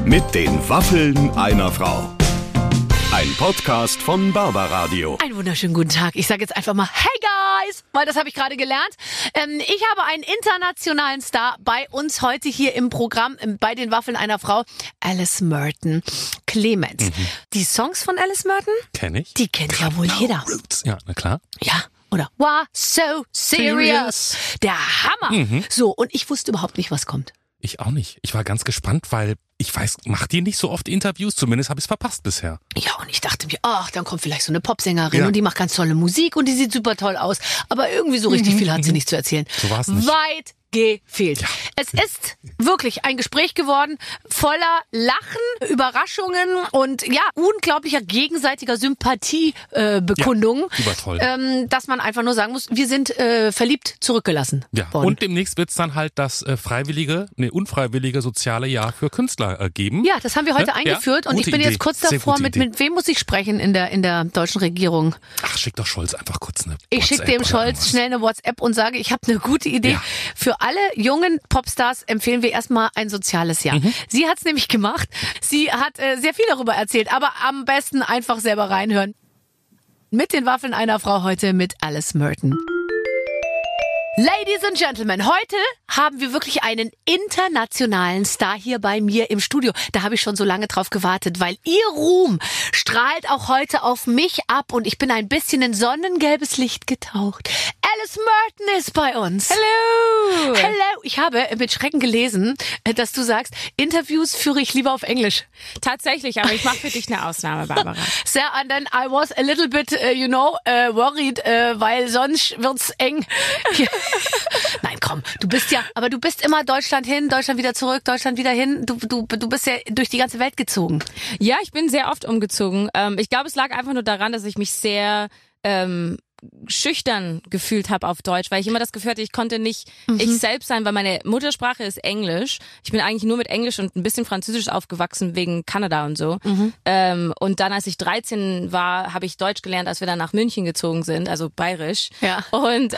Mit den Waffeln einer Frau. Ein Podcast von Barbaradio. Einen wunderschönen guten Tag. Ich sage jetzt einfach mal Hey Guys, weil das habe ich gerade gelernt. Ich habe einen internationalen Star bei uns heute hier im Programm bei den Waffeln einer Frau. Alice Merton. Clemens. Die Songs von Alice Merton? Kenn ich. Die kennt ja wohl jeder. Ja, na klar. Ja. Oder Why So Serious. Der Hammer. So, und ich wusste überhaupt nicht, was kommt. Ich auch nicht. Ich war ganz gespannt, weil ich weiß, macht die nicht so oft Interviews? Zumindest habe ich es verpasst bisher. Ja, und ich dachte mir, ach, dann kommt vielleicht so eine Popsängerin und die macht ganz tolle Musik und die sieht super toll aus. Aber irgendwie so richtig viel hat sie nicht zu erzählen. So war's nicht. Weit gefehlt. Ja. Es ist wirklich ein Gespräch geworden, voller Lachen, Überraschungen und ja, unglaublicher gegenseitiger Sympathiebekundungen. Ja, super toll. Dass man einfach nur sagen muss, wir sind verliebt zurückgelassen Ja, worden. und demnächst wird's dann halt das unfreiwillige soziale Jahr für Künstler geben. Ja, das haben wir heute eingeführt und gute ich bin Idee. jetzt kurz Sehr davor, gute Idee. mit wem muss ich sprechen in der deutschen Regierung? Ach, schick doch Scholz einfach kurz eine Ich WhatsApp schicke dem oder Scholz irgendwas. schnell eine WhatsApp und sage, ich habe eine gute Idee. Ja. Für alle jungen Popstars empfehlen wir erstmal ein soziales Jahr. Sie hat's nämlich gemacht. Sie hat sehr viel darüber erzählt, aber am besten einfach selber reinhören. Mit den Waffeln einer Frau heute mit Alice Merton. Ladies and Gentlemen, heute haben wir wirklich einen internationalen Star hier bei mir im Studio. Da habe ich schon so lange drauf gewartet, weil ihr Ruhm strahlt auch heute auf mich ab und ich bin ein bisschen in sonnengelbes Licht getaucht. Alice Merton ist bei uns. Hello! Hello. Ich habe mit Schrecken gelesen, dass du sagst, Interviews führe ich lieber auf Englisch. Tatsächlich, aber ich mache für dich eine Ausnahme, Barbara. Sehr, and then I was a little bit, worried, weil sonst wird's eng. Nein, komm, du bist immer Deutschland hin, Deutschland wieder zurück, Deutschland wieder hin. Du bist ja durch die ganze Welt gezogen. Ja, ich bin sehr oft umgezogen. Ich glaube, es lag einfach nur daran, dass ich mich sehr schüchtern gefühlt habe auf Deutsch, weil ich immer das Gefühl hatte, ich konnte nicht ich selbst sein, weil meine Muttersprache ist Englisch. Ich bin eigentlich nur mit Englisch und ein bisschen Französisch aufgewachsen wegen Kanada und so. Und dann, als ich 13 war, habe ich Deutsch gelernt, als wir dann nach München gezogen sind, also bayerisch. Ja. Und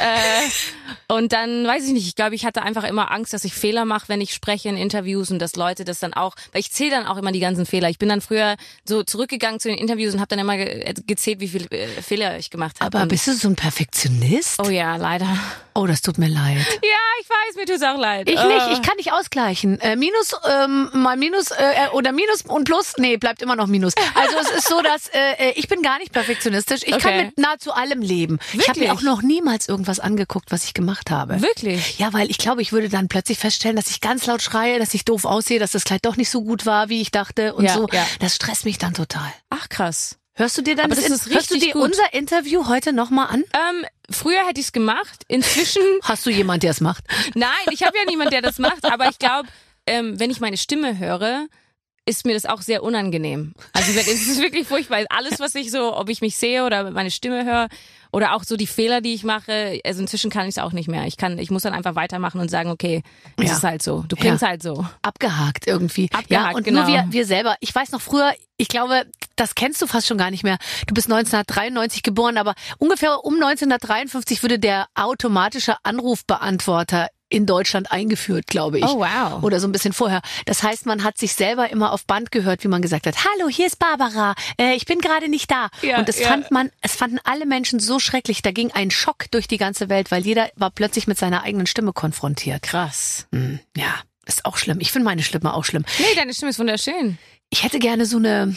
dann, weiß ich nicht, ich glaube, ich hatte einfach immer Angst, dass ich Fehler mache, wenn ich spreche in Interviews und dass Leute das dann auch, weil ich zähle dann auch immer die ganzen Fehler. Ich bin dann früher so zurückgegangen zu den Interviews und habe dann immer gezählt, wie viele Fehler ich gemacht habe. Aber bist du so ein Perfektionist? Oh ja, leider. Oh, das tut mir leid. Ja, ich weiß, mir tut's auch leid. Ich nicht, ich kann nicht ausgleichen. Minus mal Minus oder Minus und Plus, nee, bleibt immer noch Minus. Also es ist so, dass ich bin gar nicht perfektionistisch. Ich kann mit nahezu allem leben. Ich habe mir Wirklich? auch noch niemals irgendwas angeguckt, was ich gemacht habe. Wirklich? Ja, weil ich glaube, ich würde dann plötzlich feststellen, dass ich ganz laut schreie, dass ich doof aussehe, dass das Kleid doch nicht so gut war, wie ich dachte und Ja, so. ja. Das stresst mich dann total. Ach, krass. Hörst du dir dann Aber das ist hörst du richtig dir gut. unser Interview heute nochmal an? Früher hätte ich's gemacht. Inzwischen, Hast du jemand, der es macht? nein, ich habe ja niemanden, der das macht, aber ich glaube, wenn ich meine Stimme höre, ist mir das auch sehr unangenehm. Also es ist wirklich furchtbar. Alles, was ich so, ob ich mich sehe oder meine Stimme höre oder auch so die Fehler, die ich mache, also inzwischen kann ich es auch nicht mehr. Ich muss dann einfach weitermachen und sagen, okay, es Ja. ist halt so. Du klingst halt so. Abgehakt irgendwie. Abgehakt, ja, und genau. nur wir selber. Ich weiß noch früher, ich glaube, das kennst du fast schon gar nicht mehr. Du bist 1993 geboren, aber ungefähr um 1953 würde der automatische Anrufbeantworter in Deutschland eingeführt, glaube ich. Oh, wow. Oder so ein bisschen vorher. Das heißt, man hat sich selber immer auf Band gehört, wie man gesagt hat, hallo, hier ist Barbara, ich bin gerade nicht da. Ja, und es ja. fanden alle Menschen so schrecklich. Da ging ein Schock durch die ganze Welt, weil jeder war plötzlich mit seiner eigenen Stimme konfrontiert. Krass. Ja, ist auch schlimm. Ich finde meine Stimme auch schlimm. Nee, deine Stimme ist wunderschön. Ich hätte gerne so eine,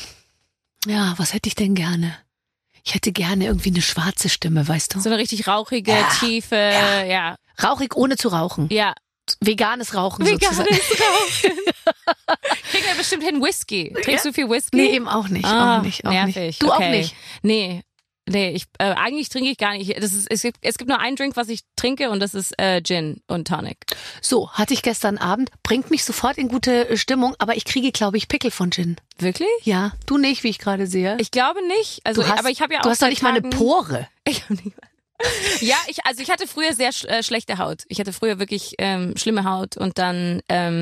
ja, was hätte ich denn gerne? Ich hätte gerne irgendwie eine schwarze Stimme, weißt du? So eine richtig rauchige, tiefe, ja. Rauchig ohne zu rauchen. Ja. Veganes Rauchen Veganes sozusagen. Rauchen. Kriegen wir bestimmt hin Whisky. Trinkst du viel Whisky? Nee, eben auch nicht. Auch nicht. Nervig. Du okay. auch nicht. Nee, eigentlich trinke ich gar nicht. Es gibt nur einen Drink, was ich trinke und das ist Gin und Tonic. So, hatte ich gestern Abend, bringt mich sofort in gute Stimmung, aber ich kriege, glaube ich, Pickel von Gin. Wirklich? Ja, du nicht, wie ich gerade sehe. Ich glaube nicht. Also, aber ich habe ja auch du hast doch seit nicht mal eine Tagen- Pore. Ich habe nicht mal. Ja, ich hatte früher sehr schlechte Haut. Ich hatte früher wirklich schlimme Haut und dann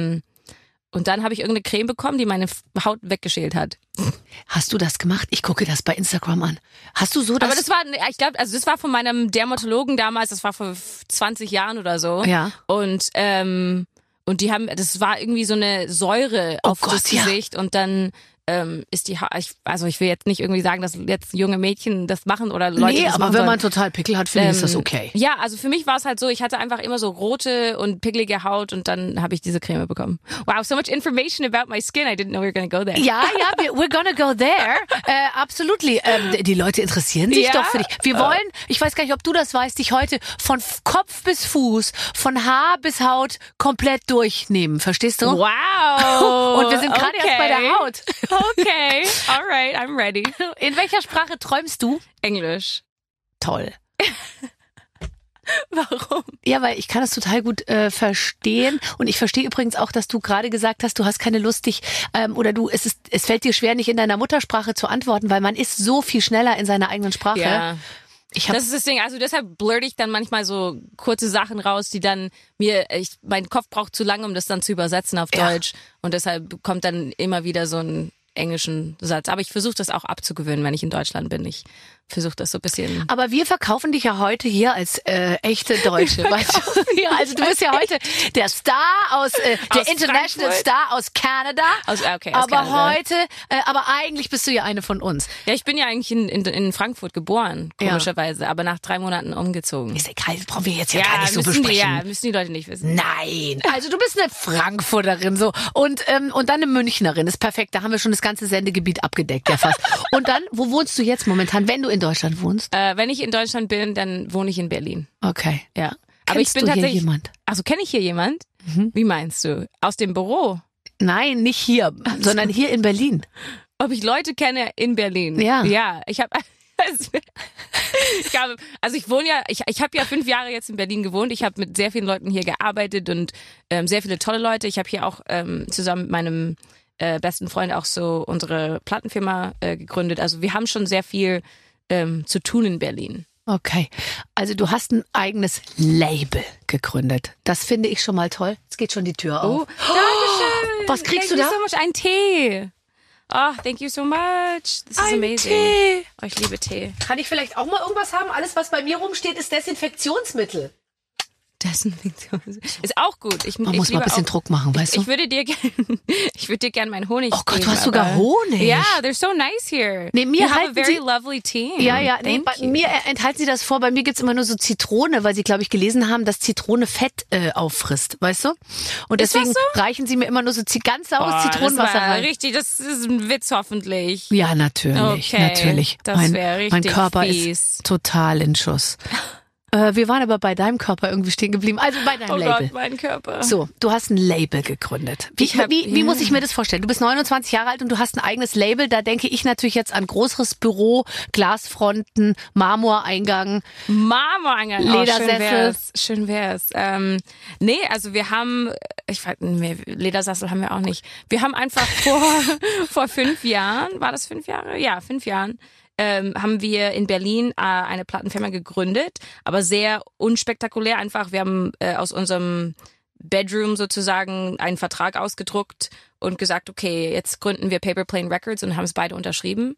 habe ich irgendeine Creme bekommen, die meine Haut weggeschält hat. Hast du das gemacht? Ich gucke das bei Instagram an. Hast du so das? Aber das war, ich glaube, also das war von meinem Dermatologen damals, das war vor 20 Jahren oder so. Ja. Und Und das war irgendwie so eine Säure auf das Gesicht und dann ist die ich will jetzt nicht irgendwie sagen, dass jetzt junge Mädchen das machen oder Leute das machen. Aber wenn man total Pickel hat, finde ich, ist das okay. Ja, also für mich war es halt so, ich hatte einfach immer so rote und pickelige Haut und dann habe ich diese Creme bekommen. Wow, so much information about my skin. I didn't know we were going to go there. Ja, we're gonna go there. Absolutely. Die Leute interessieren sich doch für dich. Wir wollen, ich weiß gar nicht, ob du das weißt, dich heute von Kopf bis Fuß, von Haar bis Haut komplett durchnehmen. Verstehst du? Wow. Und wir sind gerade erst bei der Haut. Okay, alright, I'm ready. In welcher Sprache träumst du? Englisch. Toll. Warum? Ja, weil ich kann das total gut verstehen und ich verstehe übrigens auch, dass du gerade gesagt hast, du hast keine Lust, dich es fällt dir schwer, nicht in deiner Muttersprache zu antworten, weil man ist so viel schneller in seiner eigenen Sprache. Ja. Das ist das Ding, also deshalb blurte ich dann manchmal so kurze Sachen raus, die dann mein Kopf braucht zu lange, um das dann zu übersetzen auf Deutsch und deshalb kommt dann immer wieder so ein englischen Satz. Aber ich versuche das auch abzugewöhnen, wenn ich in Deutschland bin. Ich versuche das so ein bisschen. Aber wir verkaufen dich ja heute hier als echte Deutsche. Weißt du? Ja, also du bist ja heute der Star der International Frankfurt. Star aus Canada. Aus aber Kanada. Heute, aber eigentlich bist du ja eine von uns. Ja, ich bin ja eigentlich in Frankfurt geboren, komischerweise, aber nach 3 Monaten umgezogen. Ist egal, das brauchen wir jetzt ja gar nicht so besprechen. Müssen die Leute nicht wissen. Nein, also du bist eine Frankfurterin so und dann eine Münchnerin, ist perfekt. Da haben wir schon das ganze Sendegebiet abgedeckt, ja fast. Und dann, wo wohnst du jetzt momentan, wenn du in Deutschland wohnst? Wenn ich in Deutschland bin, dann wohne ich in Berlin. Okay. Ja. Aber ich bin tatsächlich. Hier jemand? Also kenne ich hier jemand? Wie meinst du? Aus dem Büro? Nein, nicht hier, sondern hier in Berlin. Ob ich Leute kenne in Berlin? Ja. Ja, ich habe ich habe ja 5 Jahre jetzt in Berlin gewohnt. Ich habe mit sehr vielen Leuten hier gearbeitet und sehr viele tolle Leute. Ich habe hier auch zusammen mit meinem besten Freund auch so unsere Plattenfirma gegründet. Also wir haben schon sehr viel zu tun in Berlin. Okay, also du hast ein eigenes Label gegründet. Das finde ich schon mal toll. Jetzt geht schon die Tür auf. Dankeschön. Was kriegst du da? Thank you so much. Ein Tee. Oh, thank you so much. This is amazing. Tee. Oh, ich liebe Tee. Kann ich vielleicht auch mal irgendwas haben? Alles, was bei mir rumsteht, ist Desinfektionsmittel. Desinfektion ist auch gut. Man muss mal ein bisschen Druck machen, weißt du? Ich würde dir gern meinen Honig geben. Oh Gott, du hast sogar Honig. Ja, they're so nice here. Nee, mir you have a halten very sie, lovely team. Ja, nee, Thank bei you. mir enthalten sie das vor. Bei mir gibt's immer nur so Zitrone, weil sie, glaube ich, gelesen haben, dass Zitrone Fett auffrisst, weißt du? Und Ist deswegen das so? reichen sie mir immer nur so ganz saures Zitronenwasser das war rein. richtig, das ist ein Witz hoffentlich. Ja, natürlich, Okay, natürlich. das wäre richtig mein Körper fies. ist total in Schuss. Wir waren aber bei deinem Körper irgendwie stehen geblieben. Also bei deinem Label. Gott, mein Körper. So, du hast ein Label gegründet. Wie muss ich mir das vorstellen? Du bist 29 Jahre alt und du hast ein eigenes Label. Da denke ich natürlich jetzt an größeres Büro, Glasfronten, Marmoreingang. Marmoreingang. Ledersessel. Schön wär's. Nee, also wir haben, Ledersessel haben wir auch nicht. Wir haben einfach vor 5 Jahren, war das 5 Jahre? Ja, 5 Jahren. Haben wir in Berlin eine Plattenfirma gegründet, aber sehr unspektakulär einfach. Wir haben aus unserem Bedroom sozusagen einen Vertrag ausgedruckt und gesagt, okay, jetzt gründen wir Paper Plane Records und haben es beide unterschrieben.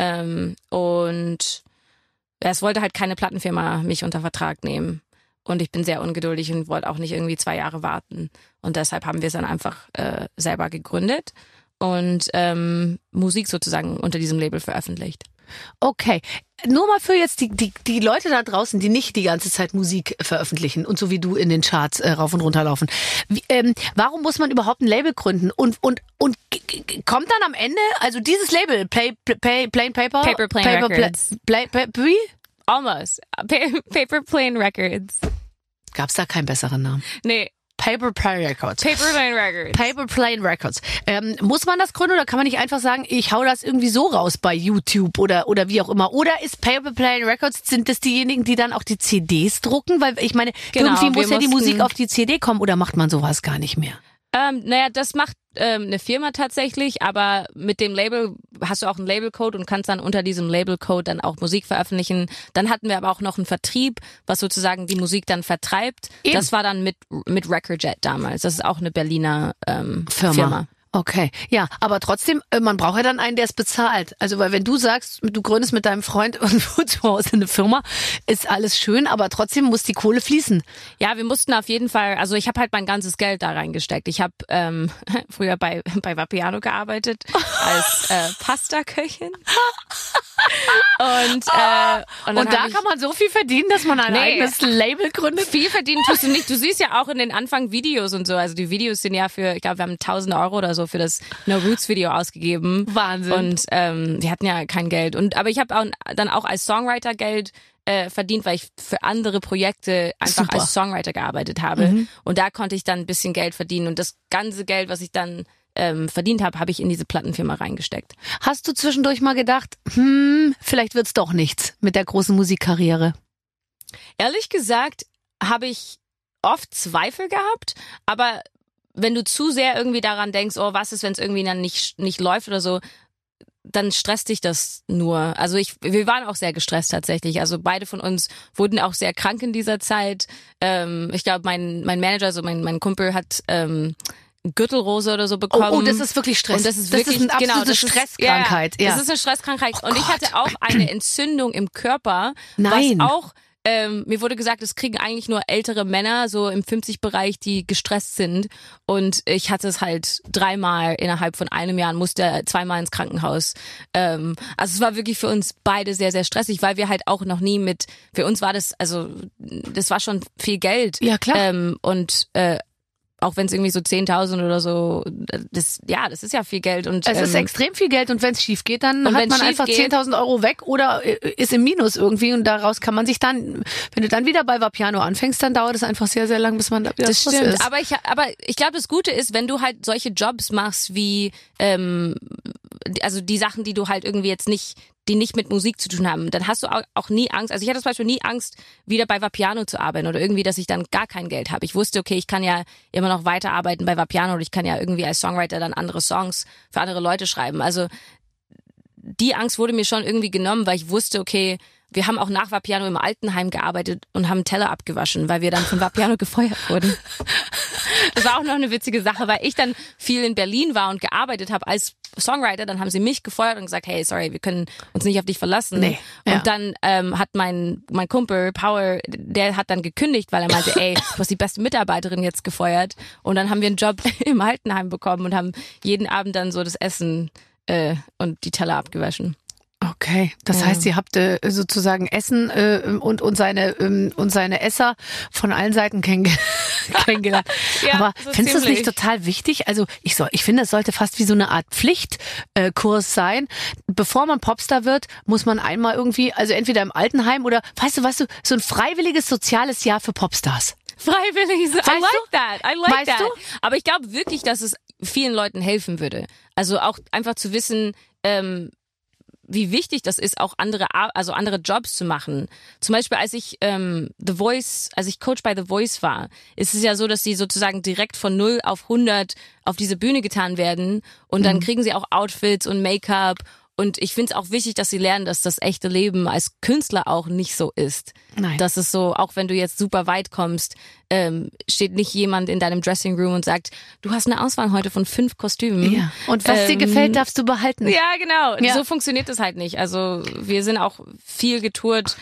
Und es wollte halt keine Plattenfirma mich unter Vertrag nehmen. Und ich bin sehr ungeduldig und wollte auch nicht irgendwie 2 Jahre warten. Und deshalb haben wir es dann einfach selber gegründet und Musik sozusagen unter diesem Label veröffentlicht. Okay, nur mal für jetzt die Leute da draußen, die nicht die ganze Zeit Musik veröffentlichen und so wie du in den Charts rauf und runter laufen. Warum muss man überhaupt ein Label gründen? Und kommt dann am Ende, also dieses Label, Plain Paper? Paper Plane Records. Wie? Almost. Paper Plane Records. Gab's da keinen besseren Namen? Nee. Paper Plane Records. Paper Plane Records. Paper Plane Records. Muss man das gründen oder kann man nicht einfach sagen, ich hau das irgendwie so raus bei YouTube oder wie auch immer? Oder ist Paper Plane Records, sind das diejenigen, die dann auch die CDs drucken? Weil ich meine, irgendwie muss ja die Musik auf die CD kommen oder macht man sowas gar nicht mehr? Naja, das macht eine Firma tatsächlich, aber mit dem Label hast du auch einen Labelcode und kannst dann unter diesem Labelcode dann auch Musik veröffentlichen. Dann hatten wir aber auch noch einen Vertrieb, was sozusagen die Musik dann vertreibt. Eben. Das war dann mit Recordjet damals. Das ist auch eine Berliner Firma. Okay, ja, aber trotzdem, man braucht ja dann einen, der es bezahlt. Also, weil wenn du sagst, du gründest mit deinem Freund irgendwo zu Hause eine Firma, ist alles schön, aber trotzdem muss die Kohle fließen. Ja, wir mussten auf jeden Fall, also ich habe halt mein ganzes Geld da reingesteckt. Ich habe früher bei Vapiano gearbeitet als Pasta-Köchin. Und da kann man so viel verdienen, dass man ein eigenes Label gründet? Viel verdienen tust du nicht. Du siehst ja auch in den Anfang-Videos und so. Also die Videos sind ja für, ich glaube, wir haben 1.000 Euro oder so für das No Roots Video ausgegeben. Wahnsinn. Und wir hatten ja kein Geld. Aber ich habe dann auch als Songwriter Geld verdient, weil ich für andere Projekte einfach als Songwriter gearbeitet habe. Mhm. Und da konnte ich dann ein bisschen Geld verdienen. Und das ganze Geld, was ich dann verdient habe ich in diese Plattenfirma reingesteckt. Hast du zwischendurch mal gedacht, vielleicht wird's doch nichts mit der großen Musikkarriere? Ehrlich gesagt habe ich oft Zweifel gehabt, aber wenn du zu sehr irgendwie daran denkst, oh, was ist, wenn es irgendwie dann nicht läuft oder so, dann stresst dich das nur. Also wir waren auch sehr gestresst tatsächlich. Also beide von uns wurden auch sehr krank in dieser Zeit. Ich glaube, mein Manager, also mein Kumpel hat Gürtelrose oder so bekommen. Oh, das ist wirklich Stress. Und das ist wirklich eine absolute Stresskrankheit. Ja, das ist eine Stresskrankheit. Oh, und ich hatte auch eine Entzündung im Körper. Nein. Was auch, mir wurde gesagt, es kriegen eigentlich nur ältere Männer, so im 50-Bereich, die gestresst sind. Und ich hatte es halt 3-mal innerhalb von einem Jahr und musste 2-mal ins Krankenhaus. Also es war wirklich für uns beide sehr, sehr stressig, weil wir halt auch noch nie für uns war das war schon viel Geld. Ja, klar. Auch wenn es irgendwie so 10.000 oder so, das ist ja viel Geld. Und es ist extrem viel Geld und wenn es schief geht, dann hat man einfach 10.000 Euro weg oder ist im Minus irgendwie und daraus kann man sich dann, wenn du dann wieder bei Vapiano anfängst, dann dauert es einfach sehr, sehr lang, bis man da wieder das stimmt. ist. Aber ich glaube, das Gute ist, wenn du halt solche Jobs machst wie also die Sachen, die du halt irgendwie jetzt die nicht mit Musik zu tun haben, dann hast du auch nie Angst. Also ich hatte zum Beispiel nie Angst, wieder bei Vapiano zu arbeiten oder irgendwie, dass ich dann gar kein Geld habe. Ich wusste, okay, ich kann ja immer noch weiterarbeiten bei Vapiano und ich kann ja irgendwie als Songwriter dann andere Songs für andere Leute schreiben. Also die Angst wurde mir schon irgendwie genommen, weil ich wusste, okay, wir haben auch nach Vapiano im Altenheim gearbeitet und haben Teller abgewaschen, weil wir dann von Vapiano gefeuert wurden. Das war auch noch eine witzige Sache, weil ich dann viel in Berlin war und gearbeitet habe als Songwriter. Dann haben sie mich gefeuert und gesagt, hey, sorry, wir können uns nicht auf dich verlassen. Nee, ja. Und dann hat mein Kumpel Power, der hat dann gekündigt, weil er meinte, ey, du hast die beste Mitarbeiterin jetzt gefeuert. Und dann haben wir einen Job im Altenheim bekommen und haben jeden Abend dann so das Essen und die Teller abgewaschen. Okay, das heißt, ihr habt sozusagen Essen und seine Esser von allen Seiten kennengelernt. Ja, aber so findest du es ziemlich. nicht total wichtig? Also ich finde, es sollte fast wie so eine Art Pflichtkurs sein. Bevor man Popstar wird, muss man einmal irgendwie, also entweder im Altenheim oder, weißt du, so ein freiwilliges soziales Jahr für Popstars. Freiwillig. I like that. Du? Aber ich glaube wirklich, dass es vielen Leuten helfen würde. Also auch einfach zu wissen, wie wichtig das ist, auch andere Jobs zu machen. Zum Beispiel, als ich Coach bei The Voice war, ist es ja so, dass sie sozusagen direkt von 0 auf 100 auf diese Bühne getan werden und dann kriegen sie auch Outfits und Make-up. Und ich finde es auch wichtig, dass sie lernen, dass das echte Leben als Künstler auch nicht so ist. Nein. Dass es so, auch wenn du jetzt super weit kommst, steht nicht jemand in deinem Dressing Room und sagt, du hast eine Auswahl heute von 5 Kostümen. Ja. Und was dir gefällt, darfst du behalten. Ja, genau. Ja. So funktioniert das halt nicht. Also wir sind auch viel getourt,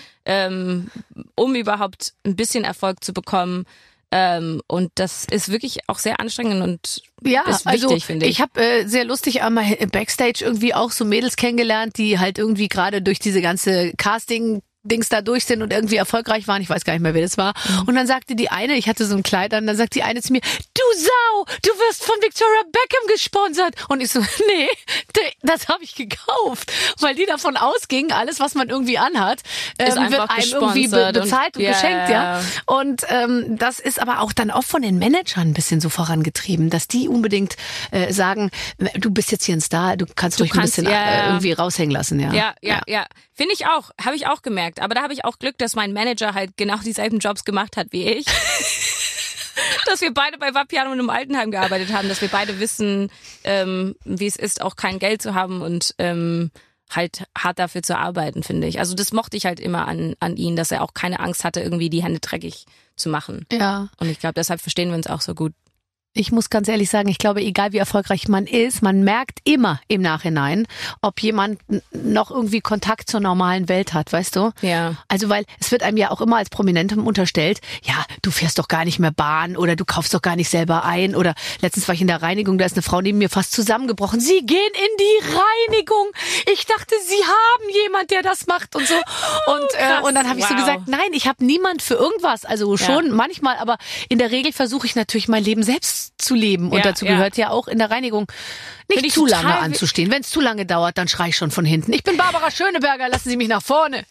um überhaupt ein bisschen Erfolg zu bekommen. Und das ist wirklich auch sehr anstrengend und ist wichtig, finde ich. Ich habe sehr lustig einmal im Backstage irgendwie auch so Mädels kennengelernt, die halt irgendwie gerade durch diese ganze Casting-Dings da durch sind und irgendwie erfolgreich waren. Ich weiß gar nicht mehr, wer das war. Und dann sagte die eine, ich hatte so ein Kleid an, dann sagt die eine zu mir, du Sau, du wirst von Victoria Beckham gesponsert. Und ich so, nee, das habe ich gekauft. Weil die davon ausgingen, alles, was man irgendwie anhat, wird einem irgendwie bezahlt und geschenkt. Ja. Und das ist aber auch dann oft von den Managern ein bisschen so vorangetrieben, dass die unbedingt sagen, du bist jetzt hier ein Star, du kannst ruhig ein bisschen irgendwie raushängen lassen. Ja. Finde ich auch, habe ich auch gemerkt. Aber da habe ich auch Glück, dass mein Manager halt genau dieselben Jobs gemacht hat wie ich. Dass wir beide bei Vapiano und im Altenheim gearbeitet haben, dass wir beide wissen, wie es ist, auch kein Geld zu haben und halt hart dafür zu arbeiten, finde ich. Also das mochte ich halt immer an ihn, dass er auch keine Angst hatte, irgendwie die Hände dreckig zu machen. Ja. Und ich glaube, deshalb verstehen wir uns auch so gut. Ich muss ganz ehrlich sagen, ich glaube, egal wie erfolgreich man ist, man merkt immer im Nachhinein, ob jemand noch irgendwie Kontakt zur normalen Welt hat, weißt du? Ja. Also, weil es wird einem ja auch immer als Prominentem unterstellt, ja, du fährst doch gar nicht mehr Bahn oder du kaufst doch gar nicht selber ein oder letztens war ich in der Reinigung, da ist eine Frau neben mir fast zusammengebrochen. Sie gehen in die Reinigung. Ich dachte, sie haben jemand, der das macht und so. Und dann habe ich so gesagt, nein, ich habe niemand für irgendwas. Also schon manchmal, aber in der Regel versuche ich natürlich mein Leben selbst zu leben. Und dazu gehört ja auch in der Reinigung nicht zu lange anzustehen. Wenn es zu lange dauert, dann schrei ich schon von hinten. Ich bin Barbara Schöneberger, lassen Sie mich nach vorne.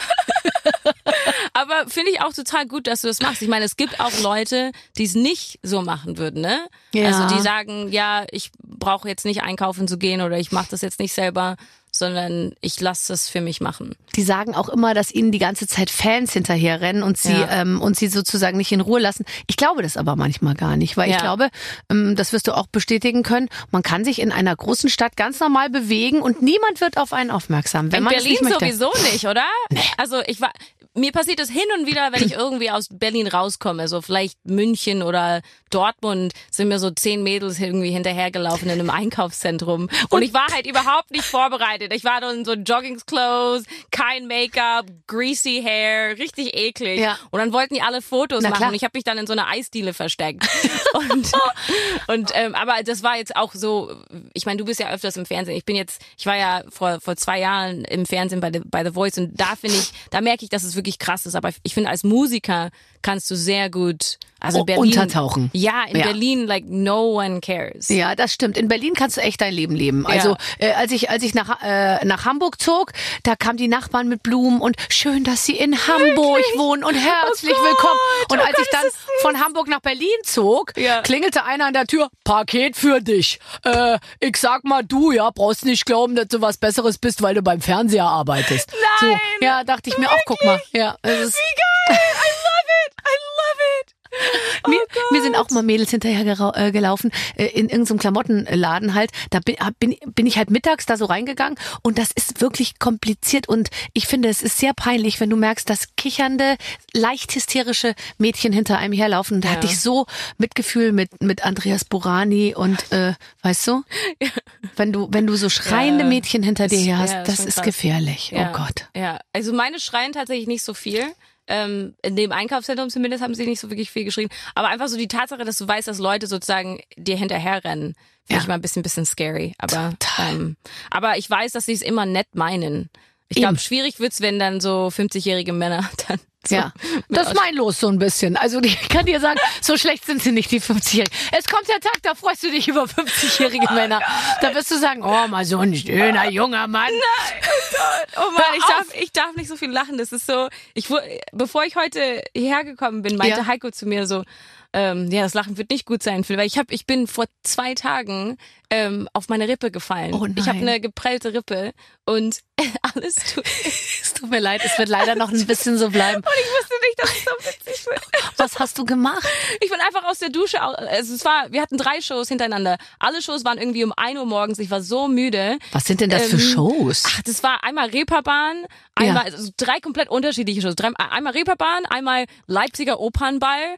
Aber finde ich auch total gut, dass du das machst. Ich meine, es gibt auch Leute, die es nicht so machen würden, ne? Ja. Also die sagen, ja, ich brauche jetzt nicht einkaufen zu gehen oder ich mache das jetzt nicht selber, sondern ich lasse das für mich machen. Die sagen auch immer, dass ihnen die ganze Zeit Fans hinterherrennen und sie sozusagen nicht in Ruhe lassen. Ich glaube das aber manchmal gar nicht, weil ich glaube, das wirst du auch bestätigen können, man kann sich in einer großen Stadt ganz normal bewegen und niemand wird auf einen aufmerksam. Wenn in man Berlin es nicht sowieso nicht, oder? Nee. Also mir passiert das hin und wieder, wenn ich irgendwie aus Berlin rauskomme, so vielleicht München oder Dortmund, sind mir so 10 Mädels irgendwie hinterhergelaufen in einem Einkaufszentrum und ich war halt überhaupt nicht vorbereitet. Ich war in so Jogging-Clothes, kein Make-up, greasy hair, richtig eklig. Ja. Und dann wollten die alle Fotos machen und ich habe mich dann in so einer Eisdiele versteckt. Aber das war jetzt auch so, ich meine, du bist ja öfters im Fernsehen. Ich war ja vor 2 Jahren im Fernsehen bei The Voice und da merke ich, dass es wirklich krass ist. Aber ich finde, als Musiker kannst du sehr gut, also in Berlin, untertauchen. Ja, in Berlin, like no one cares. Ja, das stimmt. In Berlin kannst du echt dein Leben leben. Also als ich nach Hamburg zog, da kamen die Nachbarn mit Blumen und schön, dass sie in Hamburg wohnen und herzlich willkommen. Und als ich dann von Hamburg nach Berlin zog, klingelte einer an der Tür, Paket für dich. Ich sag mal, du brauchst nicht glauben, dass du was Besseres bist, weil du beim Fernseher arbeitest. Nein! So, ja, dachte ich mir auch, guck mal. Ja, wie geil! I love it! I love it! Mir sind auch mal Mädels hinterher gelaufen, in irgendeinem Klamottenladen halt. Da bin ich halt mittags da so reingegangen und das ist wirklich kompliziert und ich finde, es ist sehr peinlich, wenn du merkst, dass kichernde, leicht hysterische Mädchen hinter einem herlaufen. Da hatte ich so Mitgefühl mit Andreas Burani und weißt du, wenn du so schreiende Mädchen hinter dir her hast, das ist gefährlich. Ja. Oh Gott. Ja, also meine schreien tatsächlich nicht so viel. In dem Einkaufszentrum zumindest haben sie nicht so wirklich viel geschrien. Aber einfach so die Tatsache, dass du weißt, dass Leute sozusagen dir hinterherrennen, finde ich mal ein bisschen scary. Aber ich weiß, dass sie es immer nett meinen. Ich glaube, schwierig wird's, wenn dann so 50-jährige Männer dann so das ist mein Los so ein bisschen. Also ich kann dir sagen, so schlecht sind sie nicht, die 50-Jährigen. Es kommt der Tag, da freust du dich über 50-jährige Männer. Da wirst du sagen, oh, mal so ein schöner, junger Mann. Nein, oh Gott. Oh Mann, ich darf nicht so viel lachen. Das ist so, bevor ich heute hierher gekommen bin, meinte Heiko zu mir so, das Lachen wird nicht gut sein, weil ich bin vor 2 Tagen auf meine Rippe gefallen. Oh nein. Ich habe eine geprellte Rippe und alles es tut mir leid, es wird leider noch ein bisschen so bleiben. Und ich wusste nicht, dass es so witzig wird. Was hast du gemacht? Ich bin einfach aus der Dusche, wir hatten 3 Shows hintereinander. Alle Shows waren irgendwie um 1 Uhr morgens. Ich war so müde. Was sind denn das für Shows? Das war einmal Reeperbahn, also 3 komplett unterschiedliche Shows. Einmal Reeperbahn, einmal Leipziger Opernball.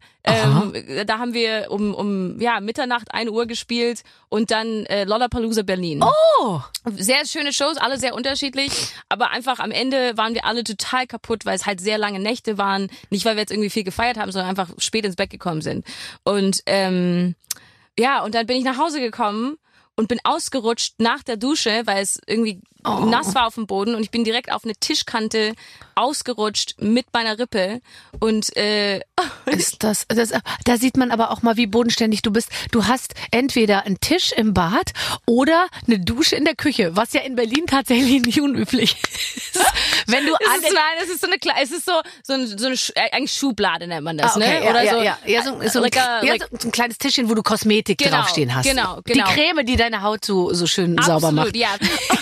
Da haben wir um Mitternacht 1 Uhr gespielt und dann Lollapalooza Berlin. Oh! Sehr schöne Shows, alle sehr unterschiedlich, aber einfach am Ende waren wir alle total kaputt, weil es halt sehr lange Nächte waren. Nicht, weil wir jetzt irgendwie viel gefeiert haben, sondern einfach spät ins Bett gekommen sind. Und und dann bin ich nach Hause gekommen und bin ausgerutscht nach der Dusche, weil es irgendwie nass war auf dem Boden und ich bin direkt auf eine Tischkante ausgerutscht mit meiner Rippe und da sieht man aber auch mal, wie bodenständig du bist. Du hast entweder einen Tisch im Bad oder eine Dusche in der Küche, was ja in Berlin tatsächlich nicht unüblich ist. Wenn du es ist so eine eigentlich Schublade nennt man das, okay, ne? Oder so ein kleines Tischchen, wo du Kosmetik draufstehen hast. Genau. Die Creme, die deine Haut so schön sauber macht. Ja.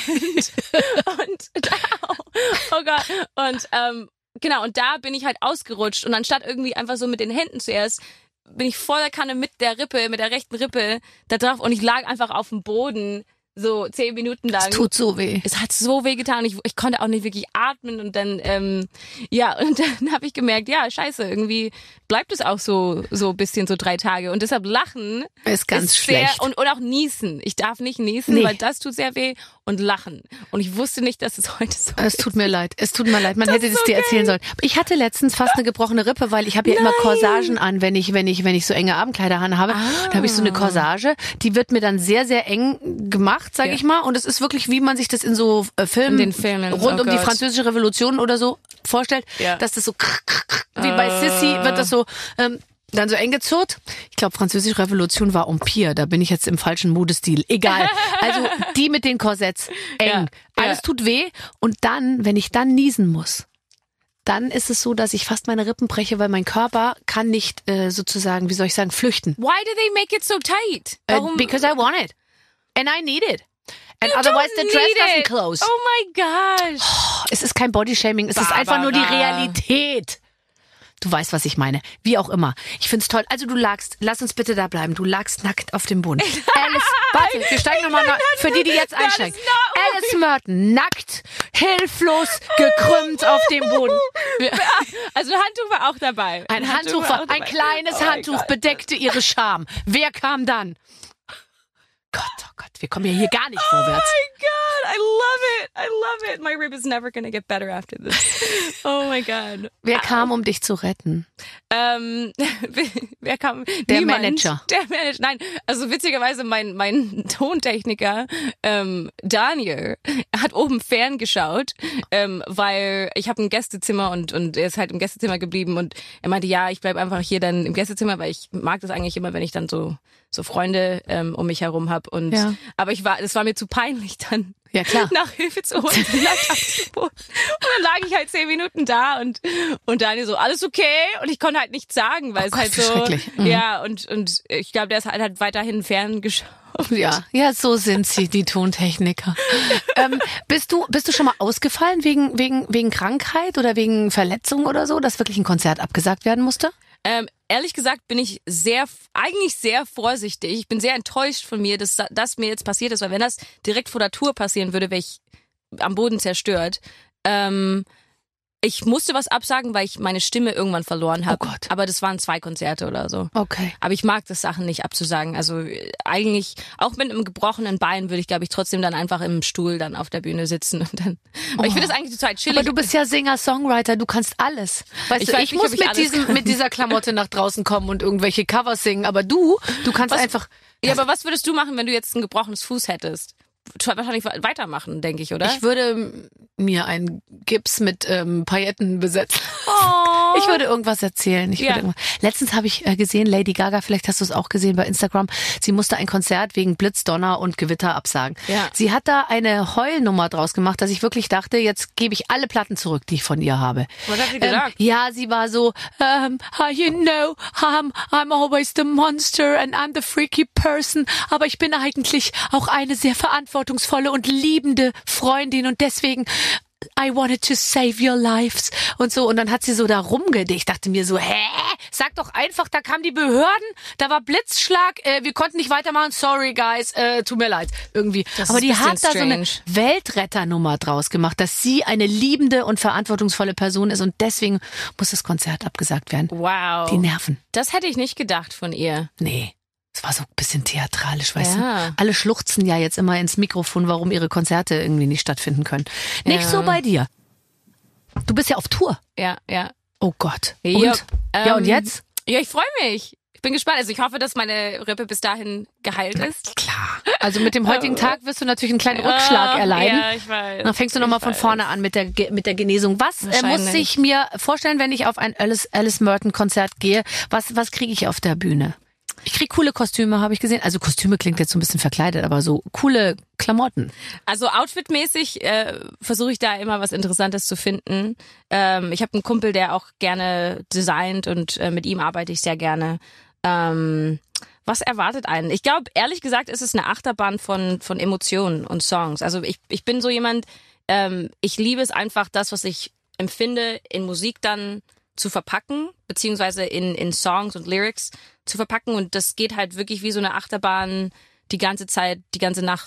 Oh Gott. Und da bin ich halt ausgerutscht und anstatt irgendwie einfach so mit den Händen zuerst, bin ich voller Kanne mit der rechten Rippe da drauf und ich lag einfach auf dem Boden So 10 Minuten lang. Es tut so weh. Es hat so weh getan. Ich konnte auch nicht wirklich atmen und dann, und dann habe ich gemerkt, ja, scheiße, irgendwie bleibt es auch so ein bisschen so 3 Tage. Und deshalb Lachen ist ganz sehr, schlecht. und auch niesen. Ich darf nicht niesen, weil das tut sehr weh. Und lachen. Und ich wusste nicht, dass es heute so Es ist. tut mir leid. Man hätte es so dir geil. erzählen sollen. Ich hatte letztens fast eine gebrochene Rippe, weil ich habe ja immer Corsagen an, wenn ich so enge Abendkleider anhabe. Da habe ich so eine Corsage, die wird mir dann sehr, sehr eng gemacht, sag ich mal. Und es ist wirklich, wie man sich das in so Filmen, In den Filmen. rund Oh um die Gott. Französische Revolution oder so vorstellt, Ja. dass das so wie bei Sissy wird das so dann so eng gezurrt. Ich glaube, Französische Revolution war Empire. Da bin ich jetzt im falschen Modestil. Egal. Also die mit den Korsetts. Eng. Ja. Alles tut weh. Und dann, wenn ich dann niesen muss, dann ist es so, dass ich fast meine Rippen breche, weil mein Körper kann nicht sozusagen, wie soll ich sagen, flüchten. Why do they make it so tight? Warum? Because I want it. And I need it. And You otherwise don't the dress need doesn't it. close. Oh my gosh. Es ist kein Bodyshaming, es ist einfach nur die Realität. Du weißt, was ich meine. Wie auch immer. Ich find's toll. Also du lagst, lass uns bitte da bleiben. Du lagst nackt auf dem Boden. Alice, warte, wir steigen nochmal für die jetzt einsteigen. Alice Merton, nackt, hilflos, gekrümmt auf dem Boden. Also ein Handtuch war auch dabei. Ein Handtuch war, ein kleines Handtuch bedeckte ihre Scham. Wer kam dann? Oh Gott, wir kommen ja hier gar nicht vorwärts. Oh my God, I love it. My rib is never gonna get better after this. Oh my God. Wer kam, um dich zu retten? Wer kam? Der Niemand. Manager. Der Manager. Nein, also witzigerweise mein Tontechniker Daniel hat oben ferngeschaut, weil ich habe ein Gästezimmer und er ist halt im Gästezimmer geblieben und er meinte, ja, ich bleib einfach hier dann im Gästezimmer, weil ich mag das eigentlich immer, wenn ich dann so Freunde um mich herum habe und aber es war mir zu peinlich dann. Ja, klar. Nach Hilfe zu holen. Und dann lag ich halt 10 Minuten da und Daniel so, alles okay? Und ich konnte halt nichts sagen, weil es Gott, halt wie so, schrecklich. ja, und ich glaube, der ist halt weiterhin ferngeschaut. Ja, so sind sie, die Tontechniker. Bist du schon mal ausgefallen wegen Krankheit oder wegen Verletzung oder so, dass wirklich ein Konzert abgesagt werden musste? Ehrlich gesagt bin ich eigentlich sehr vorsichtig. Ich bin sehr enttäuscht von mir, dass das mir jetzt passiert ist, weil wenn das direkt vor der Tour passieren würde, wäre ich am Boden zerstört. Ich musste was absagen, weil ich meine Stimme irgendwann verloren habe. Oh Gott. Aber das waren 2 Konzerte oder so. Okay. Aber ich mag das Sachen nicht abzusagen. Also eigentlich, auch mit einem gebrochenen Bein würde ich, glaube ich, trotzdem dann einfach im Stuhl dann auf der Bühne sitzen und dann. Aber ich finde das eigentlich total chillig. Aber du bist ja Singer-Songwriter, du kannst alles. Weißt du, weiß ich nicht, muss ob ich alles mit dieser Klamotte nach draußen kommen und irgendwelche Covers singen, aber du kannst einfach. Ja, aber was würdest du machen, wenn du jetzt ein gebrochenes Fuß hättest? Wahrscheinlich weitermachen, denke ich, oder? Ich würde mir einen Gips mit Pailletten besetzen. Oh. Ich würde irgendwas erzählen. Letztens habe ich gesehen, Lady Gaga, vielleicht hast du es auch gesehen bei Instagram, sie musste ein Konzert wegen Blitz, Donner und Gewitter absagen. Ja. Sie hat da eine Heulnummer draus gemacht, dass ich wirklich dachte, jetzt gebe ich alle Platten zurück, die ich von ihr habe. Was hat sie gesagt? Ja, sie war so, you know, I'm always the monster and I'm the freaky person, aber ich bin eigentlich auch eine sehr verantwortungsvolle und liebende Freundin und deswegen I wanted to save your lives und so. Und dann hat sie so da rumgedichtet. Ich dachte mir so, sag doch einfach, da kamen die Behörden, da war Blitzschlag, wir konnten nicht weitermachen, sorry guys, tut mir leid, irgendwie. Das Aber ist die ein bisschen hat da so eine strange. Weltretternummer draus gemacht, dass sie eine liebende und verantwortungsvolle Person ist und deswegen muss das Konzert abgesagt werden. Wow. Die Nerven. Das hätte ich nicht gedacht von ihr. Nee. Es war so ein bisschen theatralisch, weißt Ja. du? Alle schluchzen ja jetzt immer ins Mikrofon, warum ihre Konzerte irgendwie nicht stattfinden können. Nicht Ja. so bei dir. Du bist ja auf Tour. Ja. Oh Gott. Ja, Und? Ja, und jetzt? Ja, ich freue mich. Ich bin gespannt. Also ich hoffe, dass meine Rippe bis dahin geheilt ist. Klar. Also mit dem heutigen Tag wirst du natürlich einen kleinen Rückschlag erleiden. Ja, ich weiß. Dann fängst du nochmal von vorne an mit der Genesung. Was muss Wahrscheinlich. ich mir vorstellen, wenn ich auf ein Alice Merton Konzert gehe? Was kriege ich auf der Bühne? Ich krieg coole Kostüme, habe ich gesehen. Also Kostüme klingt jetzt so ein bisschen verkleidet, aber so coole Klamotten. Also outfitmäßig versuche ich da immer was Interessantes zu finden. Ich habe einen Kumpel, der auch gerne designt und mit ihm arbeite ich sehr gerne. Was erwartet einen? Ich glaube, ehrlich gesagt, ist es eine Achterbahn von Emotionen und Songs. Also ich bin so jemand, ich liebe es einfach, das, was ich empfinde, in Musik dann zu verpacken, beziehungsweise in Songs und Lyrics zu verpacken. Und das geht halt wirklich wie so eine Achterbahn die ganze Zeit, die ganze Nacht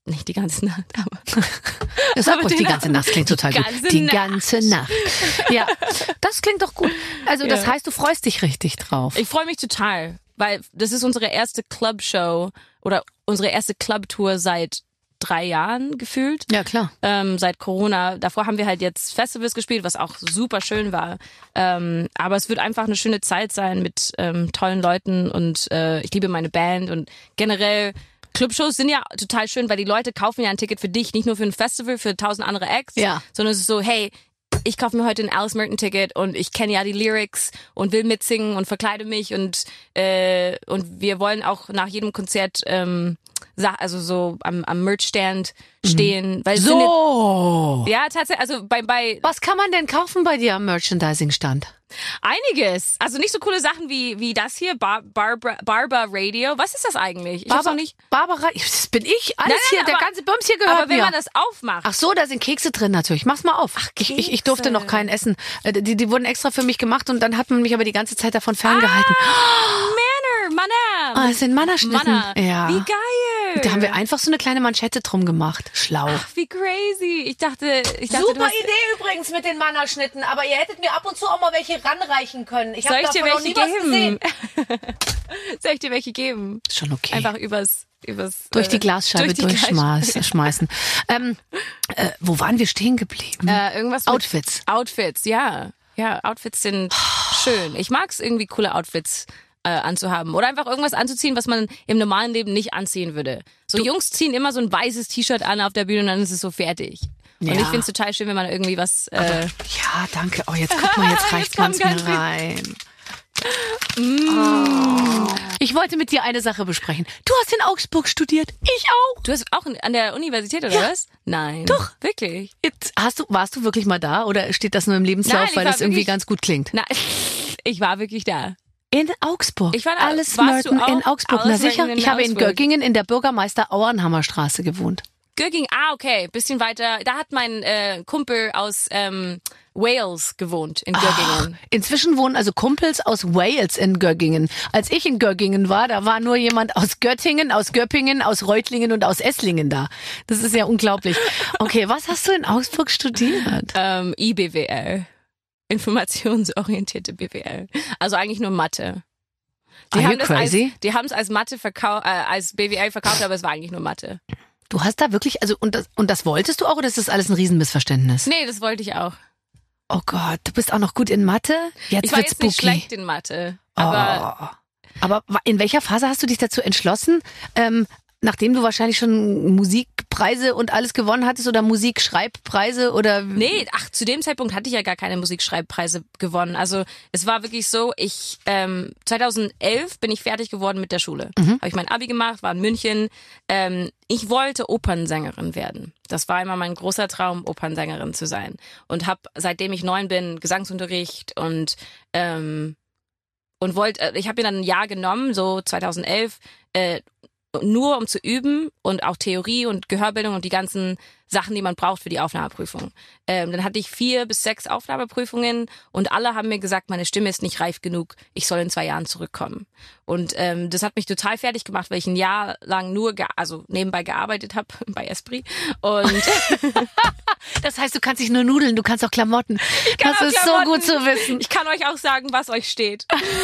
nicht die ganze Nacht, aber Sag ruhig, die ganze Nacht, das klingt total gut. Die ganze Nacht. Ja, das klingt doch gut. Also das heißt, du freust dich richtig drauf. ich freue mich total, weil das ist unsere erste Clubshow oder unsere erste Clubtour seit 3 Jahren gefühlt. Ja, klar. Seit Corona. Davor haben wir halt jetzt Festivals gespielt, was auch super schön war. Aber es wird einfach eine schöne Zeit sein mit tollen Leuten und ich liebe meine Band und generell Clubshows sind ja total schön, weil die Leute kaufen ja ein Ticket für dich, nicht nur für ein Festival, für 1000 andere Acts, sondern es ist so, hey, ich kaufe mir heute ein Alice Merton Ticket und ich kenne ja die Lyrics und will mitsingen und verkleide mich und wir wollen auch nach jedem Konzert also so am Merchstand stehen. Weil ja, tatsächlich, also bei Was kann man denn kaufen bei dir am Merchandising-Stand? einiges. Also nicht so coole Sachen wie das hier, Barba Radio. Was ist das eigentlich? Ich hab's noch nicht. Barbara, das bin ich. Alles Nein, hier, der aber- ganze Bums hier gehört Aber wenn mir. man das aufmacht. Ach so, da sind Kekse drin natürlich. Mach's mal auf. Ich durfte noch keinen essen. Die wurden extra für mich gemacht und dann hat man mich aber die ganze Zeit davon ferngehalten. Manna. Das sind Mannerschnitten. Manna. Ja. Wie geil. Da haben wir einfach so eine kleine Manschette drum gemacht. Schlau. Ach, wie crazy. Ich dachte, du Super hast, Idee übrigens mit den Mannerschnitten, aber ihr hättet mir ab und zu auch mal welche ranreichen können. Ich Soll habe ich dir davon noch welche nie was gesehen. geben? Soll ich dir welche geben? Schon okay. Einfach übers durch die Glasscheibe durch die durchschmeißen. Wo waren wir stehen geblieben? Irgendwas mit Outfits. Outfits, ja. Ja, Outfits sind schön. Ich mag es irgendwie, coole Outfits anzuhaben. Oder einfach irgendwas anzuziehen, was man im normalen Leben nicht anziehen würde. So Jungs ziehen immer so ein weißes T-Shirt an auf der Bühne und dann ist es so fertig. Ja. Und ich finde es total schön, wenn man irgendwie was... Ja, danke. Oh, jetzt guck mal, jetzt reicht Jetzt kommt man's mir ganz viel. rein. Oh. Ich wollte mit dir eine Sache besprechen. Du hast in Augsburg studiert. Ich auch. Du hast auch an der Universität, oder was? Nein. Doch. Wirklich? Jetzt warst du wirklich mal da oder steht das nur im Lebenslauf, Nein, ich weil war das irgendwie wirklich- ganz gut klingt? Na, ich war wirklich da. In Augsburg. Ich war da. Alles Warst du Merton in auch? Augsburg. Alles Na sicher. Merton in Ich habe in Augsburg. Göggingen in der Bürgermeister Auernhammer Straße gewohnt. Göggingen, okay, bisschen weiter. Da hat mein Kumpel aus Wales gewohnt, in Göggingen. Inzwischen wohnen also Kumpels aus Wales in Göggingen. Als ich in Göggingen war, da war nur jemand aus Göttingen, aus Göppingen, aus Reutlingen und aus Esslingen da. Das ist ja unglaublich. Okay, was hast du in Augsburg studiert? IBWL. Informationsorientierte BWL. Also eigentlich nur Mathe. Are you crazy? Die haben es als Mathe als BWL verkauft, aber es war eigentlich nur Mathe. Du hast da wirklich, also und das wolltest du auch oder ist das alles ein Riesenmissverständnis? Nee, das wollte ich auch. Oh Gott, du bist auch noch gut in Mathe? Jetzt Ich war wird's jetzt nicht spooky. schlecht in Mathe, aber Aber in welcher Phase hast du dich dazu entschlossen, nachdem du wahrscheinlich schon Musikpreise und alles gewonnen hattest oder Musikschreibpreise oder... nee, zu dem Zeitpunkt hatte ich ja gar keine Musikschreibpreise gewonnen. Also es war wirklich so, 2011 bin ich fertig geworden mit der Schule. Habe ich mein Abi gemacht, war in München. Ich wollte Opernsängerin werden. Das war immer mein großer Traum, Opernsängerin zu sein. Und habe, seitdem ich 9 bin, Gesangsunterricht und ich habe mir dann ein Jahr genommen, so 2011, nur um zu üben und auch Theorie und Gehörbildung und die ganzen Sachen, die man braucht für die Aufnahmeprüfung. Dann hatte ich 4 bis 6 Aufnahmeprüfungen und alle haben mir gesagt, meine Stimme ist nicht reif genug, ich soll in 2 Jahren zurückkommen. Und das hat mich total fertig gemacht, weil ich ein Jahr lang nur nebenbei gearbeitet habe bei Esprit. Und Das heißt, du kannst nicht nur Nudeln, du kannst auch Klamotten. Das auch ist Klamotten. so gut zu wissen. Ich kann euch auch sagen, was euch steht.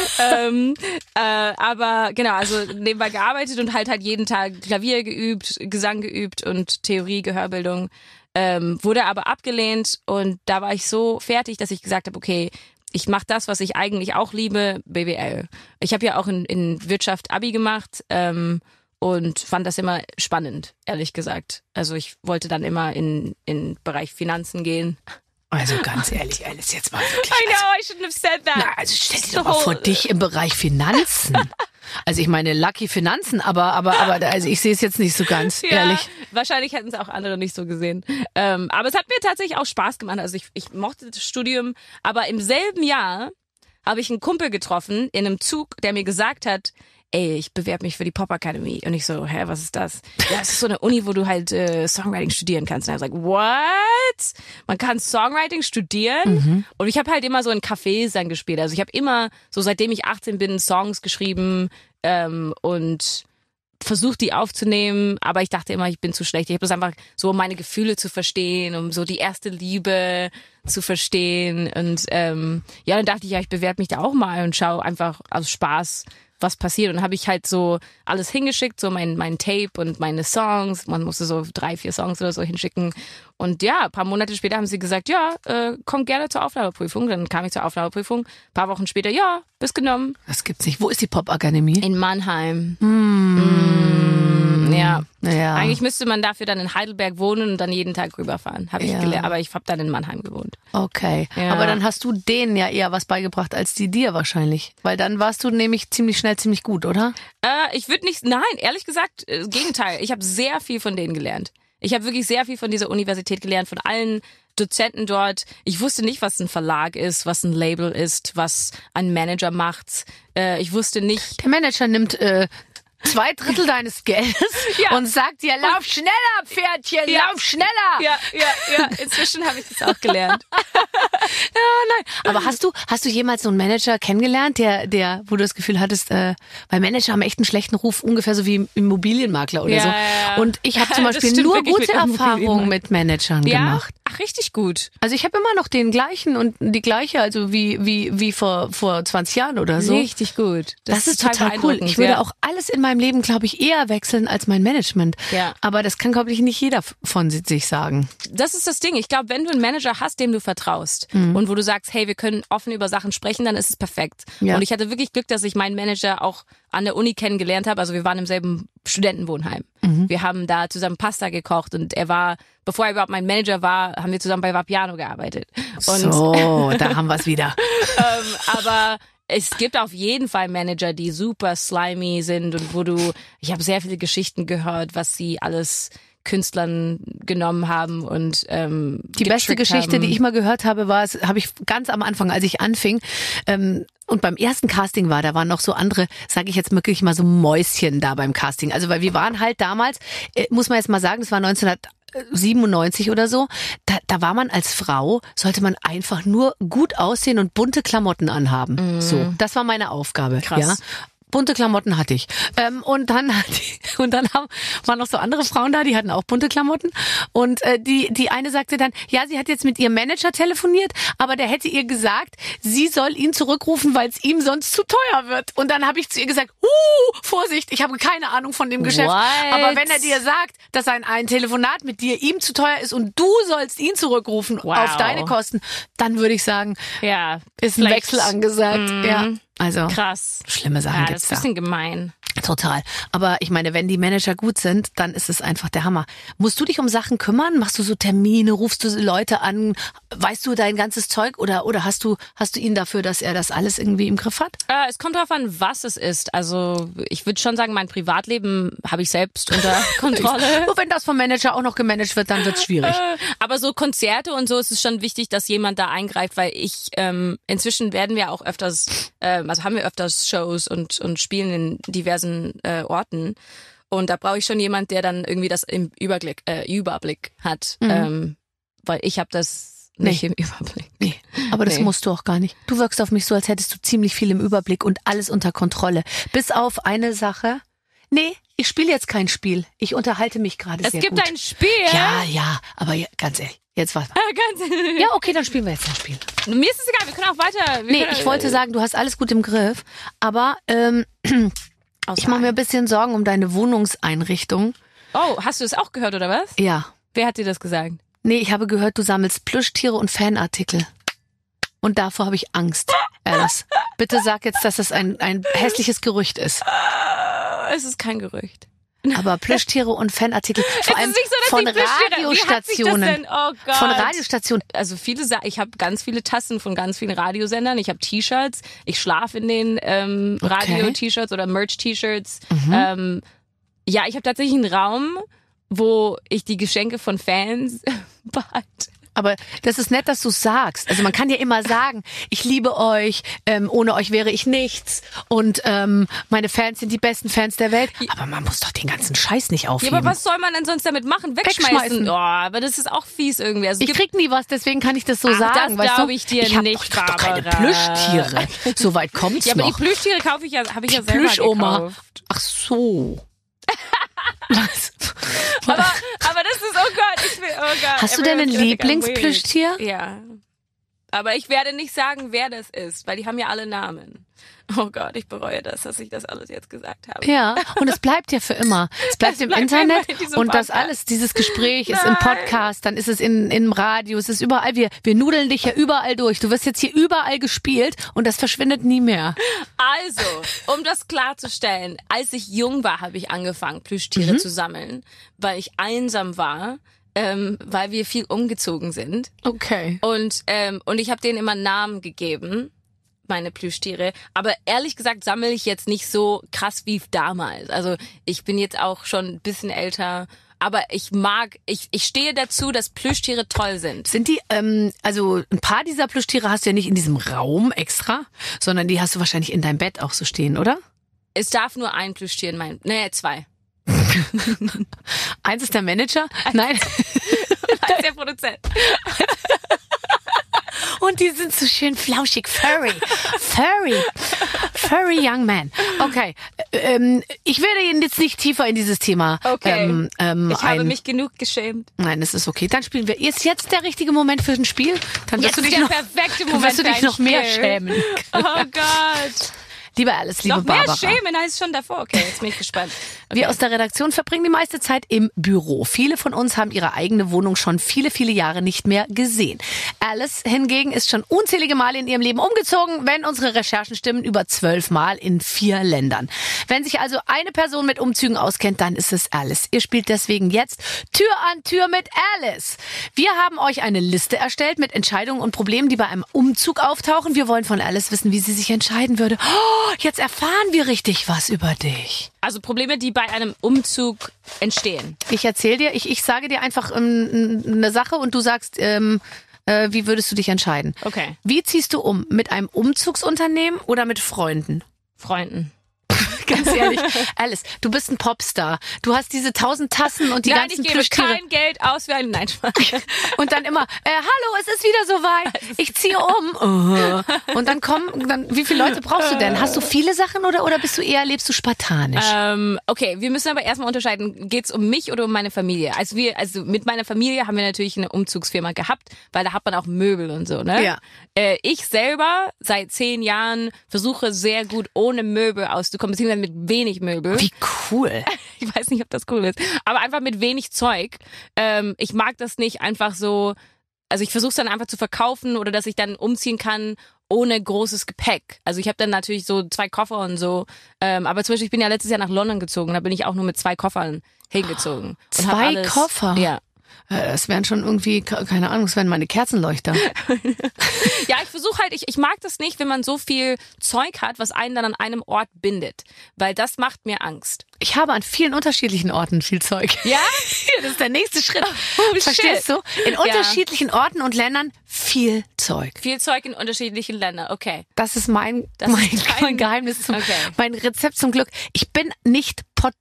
Aber genau, also nebenbei gearbeitet und halt jeden Tag Klavier geübt, Gesang geübt und Theorie, Gehörbildung. Wurde aber abgelehnt und da war ich so fertig, dass ich gesagt habe, okay, ich mache das, was ich eigentlich auch liebe, BWL. Ich habe ja auch in Wirtschaft Abi gemacht und fand das immer spannend, ehrlich gesagt. Also ich wollte dann immer in Bereich Finanzen gehen. Also ganz ehrlich, Alice, jetzt mal wirklich. I know, I shouldn't have said that. Na, also stell dir doch mal vor, dich im Bereich Finanzen. Also ich meine, Lucky Finanzen, aber also ich sehe es jetzt nicht so ganz, ehrlich. Wahrscheinlich hätten es auch andere nicht so gesehen. Aber es hat mir tatsächlich auch Spaß gemacht. Also ich mochte das Studium, aber im selben Jahr habe ich einen Kumpel getroffen in einem Zug, der mir gesagt hat, ey, ich bewerbe mich für die Pop Academy. Und ich so, was ist das? Ja, es ist so eine Uni, wo du halt Songwriting studieren kannst. Und er war like, what? Man kann Songwriting studieren? Und ich habe halt immer so in Cafés dann gespielt. Also ich habe immer, so seitdem ich 18 bin, Songs geschrieben und versucht, die aufzunehmen, aber ich dachte immer, ich bin zu schlecht. Ich habe das einfach so, um meine Gefühle zu verstehen, um so die erste Liebe zu verstehen. Und dann dachte ich, ja, ich bewerbe mich da auch mal und schaue einfach aus Spaß, was passiert. Und habe ich halt so alles hingeschickt, so mein Tape und meine Songs. Man musste so 3-4 Songs oder so hinschicken. Und ja, ein paar Monate später haben sie gesagt, ja, komm gerne zur Aufnahmeprüfung. Dann kam ich zur Aufnahmeprüfung. Ein paar Wochen später, ja, bist genommen. Das gibt's nicht. Wo ist die Popakademie? In Mannheim. Ja. Eigentlich müsste man dafür dann in Heidelberg wohnen und dann jeden Tag rüberfahren. Habe ich gelernt. Aber ich habe dann in Mannheim gewohnt. Okay. Ja. Aber dann hast du denen ja eher was beigebracht als die dir wahrscheinlich. Weil dann warst du nämlich ziemlich schnell ziemlich gut, oder? Ich würde nicht, nein, ehrlich gesagt, Gegenteil. Ich habe sehr viel von denen gelernt. Ich habe wirklich sehr viel von dieser Universität gelernt, von allen Dozenten dort. Ich wusste nicht, was ein Verlag ist, was ein Label ist, was ein Manager macht. Ich wusste nicht. Der Manager nimmt 2/3 deines Geldes und sagt dir, lauf schneller, Pferdchen, lauf schneller. Ja. Inzwischen habe ich das auch gelernt. Aber hast du jemals so einen Manager kennengelernt, der, wo du das Gefühl hattest, weil Manager haben echt einen schlechten Ruf, ungefähr so wie Immobilienmakler oder so. Ja. Und ich habe zum Das Beispiel stimmt nur wirklich gute mit Erfahrungen mit Managern gemacht. Ach, richtig gut. Also ich habe immer noch den gleichen und die gleiche, also wie vor 20 Jahren oder so. Richtig gut. Das ist total cool. Ich würde auch alles in meinem Leben, glaube ich, eher wechseln als mein Management. Ja. Aber das kann, glaube ich, nicht jeder von sich sagen. Das ist das Ding. Ich glaube, wenn du einen Manager hast, dem du vertraust und wo du sagst, hey, wir können offen über Sachen sprechen, dann ist es perfekt. Ja. Und ich hatte wirklich Glück, dass ich meinen Manager auch an der Uni kennengelernt habe. Also wir waren im selben Studentenwohnheim. Wir haben da zusammen Pasta gekocht und er war, bevor er überhaupt mein Manager war, haben wir zusammen bei Vapiano gearbeitet. Und, so, da haben wir es wieder. aber es gibt auf jeden Fall Manager, die super slimy sind und ich habe sehr viele Geschichten gehört, was sie alles Künstlern genommen haben und die beste Geschichte, die ich mal gehört habe, habe ich ganz am Anfang, als ich anfing, und beim ersten Casting da waren noch so andere, sage ich jetzt wirklich mal so Mäuschen da beim Casting. Also weil wir waren halt damals, muss man jetzt mal sagen, das war 1997 oder so, da war man als Frau, sollte man einfach nur gut aussehen und bunte Klamotten anhaben. So, das war meine Aufgabe. Krass. Ja. Bunte Klamotten hatte ich. Und dann waren noch so andere Frauen da, die hatten auch bunte Klamotten. Und die eine sagte dann, ja, sie hat jetzt mit ihrem Manager telefoniert, aber der hätte ihr gesagt, sie soll ihn zurückrufen, weil es ihm sonst zu teuer wird. Und dann habe ich zu ihr gesagt, Vorsicht, ich habe keine Ahnung von dem Geschäft. What? Aber wenn er dir sagt, dass ein Telefonat mit dir ihm zu teuer ist und du sollst ihn zurückrufen auf deine Kosten, dann würde ich sagen, ja, ist ein Wechsel angesagt. Ja. Also krass. Schlimme Sachen Ja, gibt's das ist ein da. bisschen gemein. Total. Aber ich meine, wenn die Manager gut sind, dann ist es einfach der Hammer. Musst du dich um Sachen kümmern? Machst du so Termine? Rufst du Leute an? Weißt du dein ganzes Zeug? Oder hast du ihn dafür, dass er das alles irgendwie im Griff hat? Es kommt darauf an, was es ist. Also ich würde schon sagen, mein Privatleben habe ich selbst unter Kontrolle. Nur wenn das vom Manager auch noch gemanagt wird, dann wird's schwierig. Aber so Konzerte und so ist es schon wichtig, dass jemand da eingreift, weil inzwischen werden wir auch öfters, also haben wir öfters Shows und spielen in diversen Orten. Und da brauche ich schon jemand, der dann irgendwie das im Überblick hat. Weil ich habe das nicht im Überblick. Nee, aber das musst du auch gar nicht. Du wirkst auf mich so, als hättest du ziemlich viel im Überblick und alles unter Kontrolle. Bis auf eine Sache. Nee, ich spiele jetzt kein Spiel. Ich unterhalte mich gerade sehr gut. Es gibt ein Spiel? Ja, aber ganz ehrlich, jetzt was. Ja, okay, dann spielen wir jetzt ein Spiel. Mir ist es egal, wir können auch weiter. Ich wollte sagen, du hast alles gut im Griff, aber ich mache mir ein bisschen Sorgen um deine Wohnungseinrichtung. Oh, hast du es auch gehört, oder was? Ja. Wer hat dir das gesagt? Nee, ich habe gehört, du sammelst Plüschtiere und Fanartikel. Und davor habe ich Angst, Alice. Bitte sag jetzt, dass das ein hässliches Gerücht ist. Es ist kein Gerücht. Aber Plüschtiere und Fanartikel, vor allem nicht so, dass von die Plüschtiere- Radiostationen. Wie hat sich das denn? Oh Gott. Von Radiostationen. Also ich habe ganz viele Tassen von ganz vielen Radiosendern. Ich habe T-Shirts. Ich schlafe in den Radio-T-Shirts oder Merch-T-Shirts. Ja, ich habe tatsächlich einen Raum, wo ich die Geschenke von Fans behalte. Aber das ist nett, dass du sagst. Also man kann ja immer sagen, ich liebe euch, ohne euch wäre ich nichts und meine Fans sind die besten Fans der Welt. Aber man muss doch den ganzen Scheiß nicht aufheben. Ja, aber was soll man denn sonst damit machen? Wegschmeißen? Oh, aber das ist auch fies irgendwie. Also ich krieg nie was, deswegen kann ich das so sagen. Das glaube ich dir ich hab nicht, doch, doch keine Barbara. Plüschtiere. So weit kommt's Ja, noch. aber die Plüschtiere habe ich ja selber Plüschoma. gekauft. Ach so. Was? Aber das ist, oh Gott. Hast du denn ein Lieblingsplüschtier? Ja. Aber ich werde nicht sagen, wer das ist, weil die haben ja alle Namen. Oh Gott, ich bereue das, dass ich das alles jetzt gesagt habe. Ja, und es bleibt ja für immer. Es bleibt im bleibt Internet immer in diesem und das Podcast. alles, dieses Gespräch ist im Podcast, dann ist es im Radio, es ist überall. Wir nudeln dich ja überall durch. Du wirst jetzt hier überall gespielt und das verschwindet nie mehr. Also, um das klarzustellen, als ich jung war, habe ich angefangen, Plüschtiere zu sammeln, weil ich einsam war, weil wir viel umgezogen sind. Okay. Und ich habe denen immer Namen gegeben, meine Plüschtiere. Aber ehrlich gesagt sammle ich jetzt nicht so krass wie damals. Also ich bin jetzt auch schon ein bisschen älter. Aber ich stehe dazu, dass Plüschtiere toll sind. Sind die, also ein paar dieser Plüschtiere hast du ja nicht in diesem Raum extra, sondern die hast du wahrscheinlich in deinem Bett auch so stehen, oder? Es darf nur ein Plüschtier in meinem, zwei. Eins ist der Manager? Nein. Als der Produzent. Und die sind so schön flauschig, furry young man. Okay, ich werde jetzt nicht tiefer in dieses Thema. Okay. Ich habe mich genug geschämt. Nein, das ist okay. Dann spielen wir. Ist jetzt der richtige Moment für ein Spiel? Dann wirst Jetzt du dich ist noch, der perfekte dann Moment wirst du für dich ein noch mehr Spiel. schämen. Oh Gott. Liebe Alice, liebe Noch mehr Barbara. schämen als schon davor. Okay, jetzt bin ich gespannt. Okay. Wir aus der Redaktion verbringen die meiste Zeit im Büro. Viele von uns haben ihre eigene Wohnung schon viele, viele Jahre nicht mehr gesehen. Alice hingegen ist schon unzählige Male in ihrem Leben umgezogen, wenn unsere Recherchen stimmen, über 12 Mal in 4 Ländern. Wenn sich also eine Person mit Umzügen auskennt, dann ist es Alice. Ihr spielt deswegen jetzt Tür an Tür mit Alice. Wir haben euch eine Liste erstellt mit Entscheidungen und Problemen, die bei einem Umzug auftauchen. Wir wollen von Alice wissen, wie sie sich entscheiden würde. Oh, jetzt erfahren wir richtig was über dich. Also Probleme, die bei einem Umzug entstehen. Ich erzähle dir, ich sage dir einfach eine Sache und du sagst, wie würdest du dich entscheiden? Okay. Wie ziehst du um? Mit einem Umzugsunternehmen oder mit Freunden? Freunden. Ganz ehrlich, Alice, du bist ein Popstar. Du hast diese 1000 Tassen und die Nein, ganzen ich gebe Plüschtiere. kein Geld aus für einen Spaß. Und dann immer, hallo, es ist wieder soweit. Ich ziehe um. Und dann wie viele Leute brauchst du denn? Hast du viele Sachen oder lebst du spartanisch? Okay, wir müssen aber erstmal unterscheiden, geht's um mich oder um meine Familie? Also mit meiner Familie haben wir natürlich eine Umzugsfirma gehabt, weil da hat man auch Möbel und so, ne? Ja. Ich selber seit 10 Jahren versuche sehr gut ohne Möbel auszukommen, beziehungsweise mit wenig Möbel. Wie cool. Ich weiß nicht, ob das cool ist, aber einfach mit wenig Zeug. Ich mag das nicht einfach so, also ich versuche es dann einfach zu verkaufen oder dass ich dann umziehen kann ohne großes Gepäck. Also ich habe dann natürlich so 2 Koffer und so, aber zum Beispiel ich bin ja letztes Jahr nach London gezogen, da bin ich auch nur mit 2 Koffern hingezogen. Und hab 2 Koffer? Ja. Das wären schon irgendwie, keine Ahnung, das wären meine Kerzenleuchter. Ja, ich versuche halt, ich mag das nicht, wenn man so viel Zeug hat, was einen dann an einem Ort bindet, weil das macht mir Angst. Ich habe an vielen unterschiedlichen Orten viel Zeug. Ja? Das ist der nächste Schritt. Oh, Verstehst du? In unterschiedlichen Orten und Ländern viel Zeug. Viel Zeug in unterschiedlichen Ländern, okay. Das ist mein dein- Geheimnis, Okay. mein Rezept zum Glück. Ich bin nicht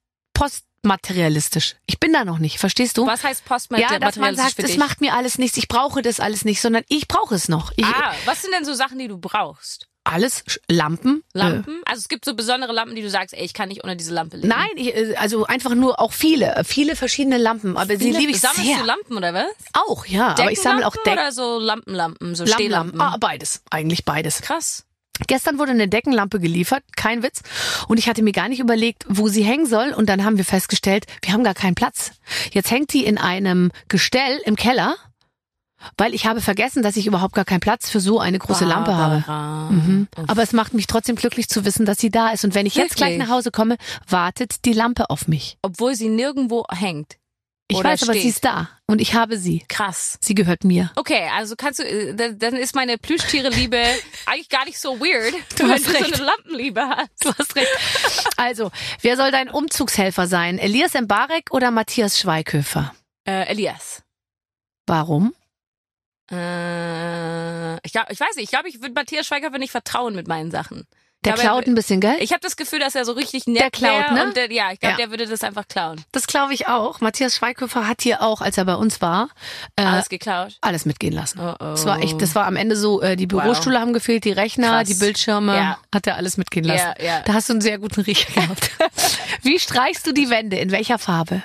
postmaterialistisch. Ich bin da noch nicht, verstehst du? Was heißt Ja, dass man postmaterialistisch sagt, für es dich? macht mir alles nichts, ich brauche das alles nicht, sondern ich brauche es noch. Was sind denn so Sachen, die du brauchst? Alles, Lampen. Lampen? Also es gibt so besondere Lampen, die du sagst, ey, ich kann nicht ohne diese Lampe leben. Nein, also einfach nur auch viele verschiedene Lampen, aber sie liebe ich Sammelst sehr. du Lampen oder was? Auch, ja, aber ich sammle auch Deckenlampen oder so Lampenlampen, so Stehlampen? Beides, eigentlich beides. Krass. Gestern wurde eine Deckenlampe geliefert, kein Witz. Und ich hatte mir gar nicht überlegt, wo sie hängen soll. Und dann haben wir festgestellt, wir haben gar keinen Platz. Jetzt hängt die in einem Gestell im Keller, weil ich habe vergessen, dass ich überhaupt gar keinen Platz für so eine große Lampe habe. Mhm. Aber es macht mich trotzdem glücklich zu wissen, dass sie da ist. Und wenn ich jetzt gleich Wirklich? nach Hause komme, wartet die Lampe auf mich. Obwohl sie nirgendwo hängt. Ich Oder weiß, aber steht. sie ist da. Und ich habe sie. Krass. Sie gehört mir. Okay, also kannst du, dann ist meine Plüschtiere-Liebe eigentlich gar nicht so weird, Du wenn hast du so recht. eine Lampenliebe hast. Du hast recht. Also, wer soll dein Umzugshelfer sein? Elias Mbarek oder Matthias Schweighöfer? Elias. Warum? Ich weiß nicht, ich glaube, ich würde Matthias Schweighöfer nicht vertrauen mit meinen Sachen. Der klaut ein bisschen, gell? Ich habe das Gefühl, dass er so richtig nett Der klaut, wäre ne? und ich glaube, Ja. der würde das einfach klauen. Das glaube ich auch. Matthias Schweighöfer hat hier auch, als er bei uns war, Alles geklaut. alles mitgehen lassen. Oh, oh. Das war am Ende so, die Bürostühle haben gefehlt, die Rechner, Krass. die Bildschirme, Ja. hat er alles mitgehen lassen. Ja. Da hast du einen sehr guten Riecher gehabt. Wie streichst du die Wände? In welcher Farbe?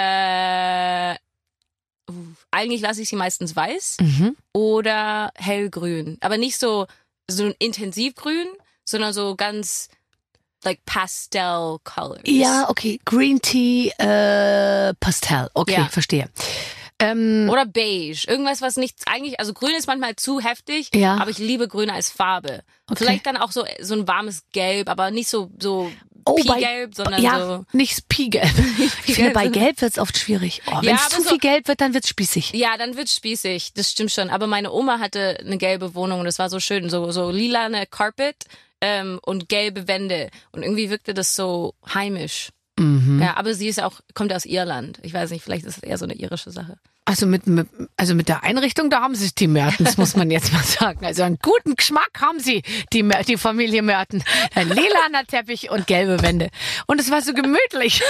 Eigentlich lasse ich sie meistens weiß Mhm. oder hellgrün. Aber nicht so ein Intensivgrün, sondern so ganz like pastel colors. Ja, okay. Green Tea, Pastel. Okay, Ja. verstehe. Oder beige. Irgendwas, was nicht eigentlich, also grün ist manchmal zu heftig, Ja. aber ich liebe grün als Farbe. Okay. Vielleicht dann auch so ein warmes Gelb, aber nicht so Oh, Pie-Gelb, sondern ja, so. nicht Pie-Gelb. Ich finde, bei Gelb wird's oft schwierig. Oh, wenn Ja, es aber zu so- viel Gelb wird, dann wird's spießig. Ja, dann wird's spießig, das stimmt schon. Aber meine Oma hatte eine gelbe Wohnung und das war so schön, so lilane Carpet und gelbe Wände. Und irgendwie wirkte das so heimisch. Mhm. Ja, aber sie kommt aus Irland. Ich weiß nicht, vielleicht ist es eher so eine irische Sache. Also mit der Einrichtung, da haben sich die Mertens, muss man jetzt mal sagen. Also einen guten Geschmack haben sie, die Familie Merten. Ein lilaner Teppich und gelbe Wände. Und es war so gemütlich.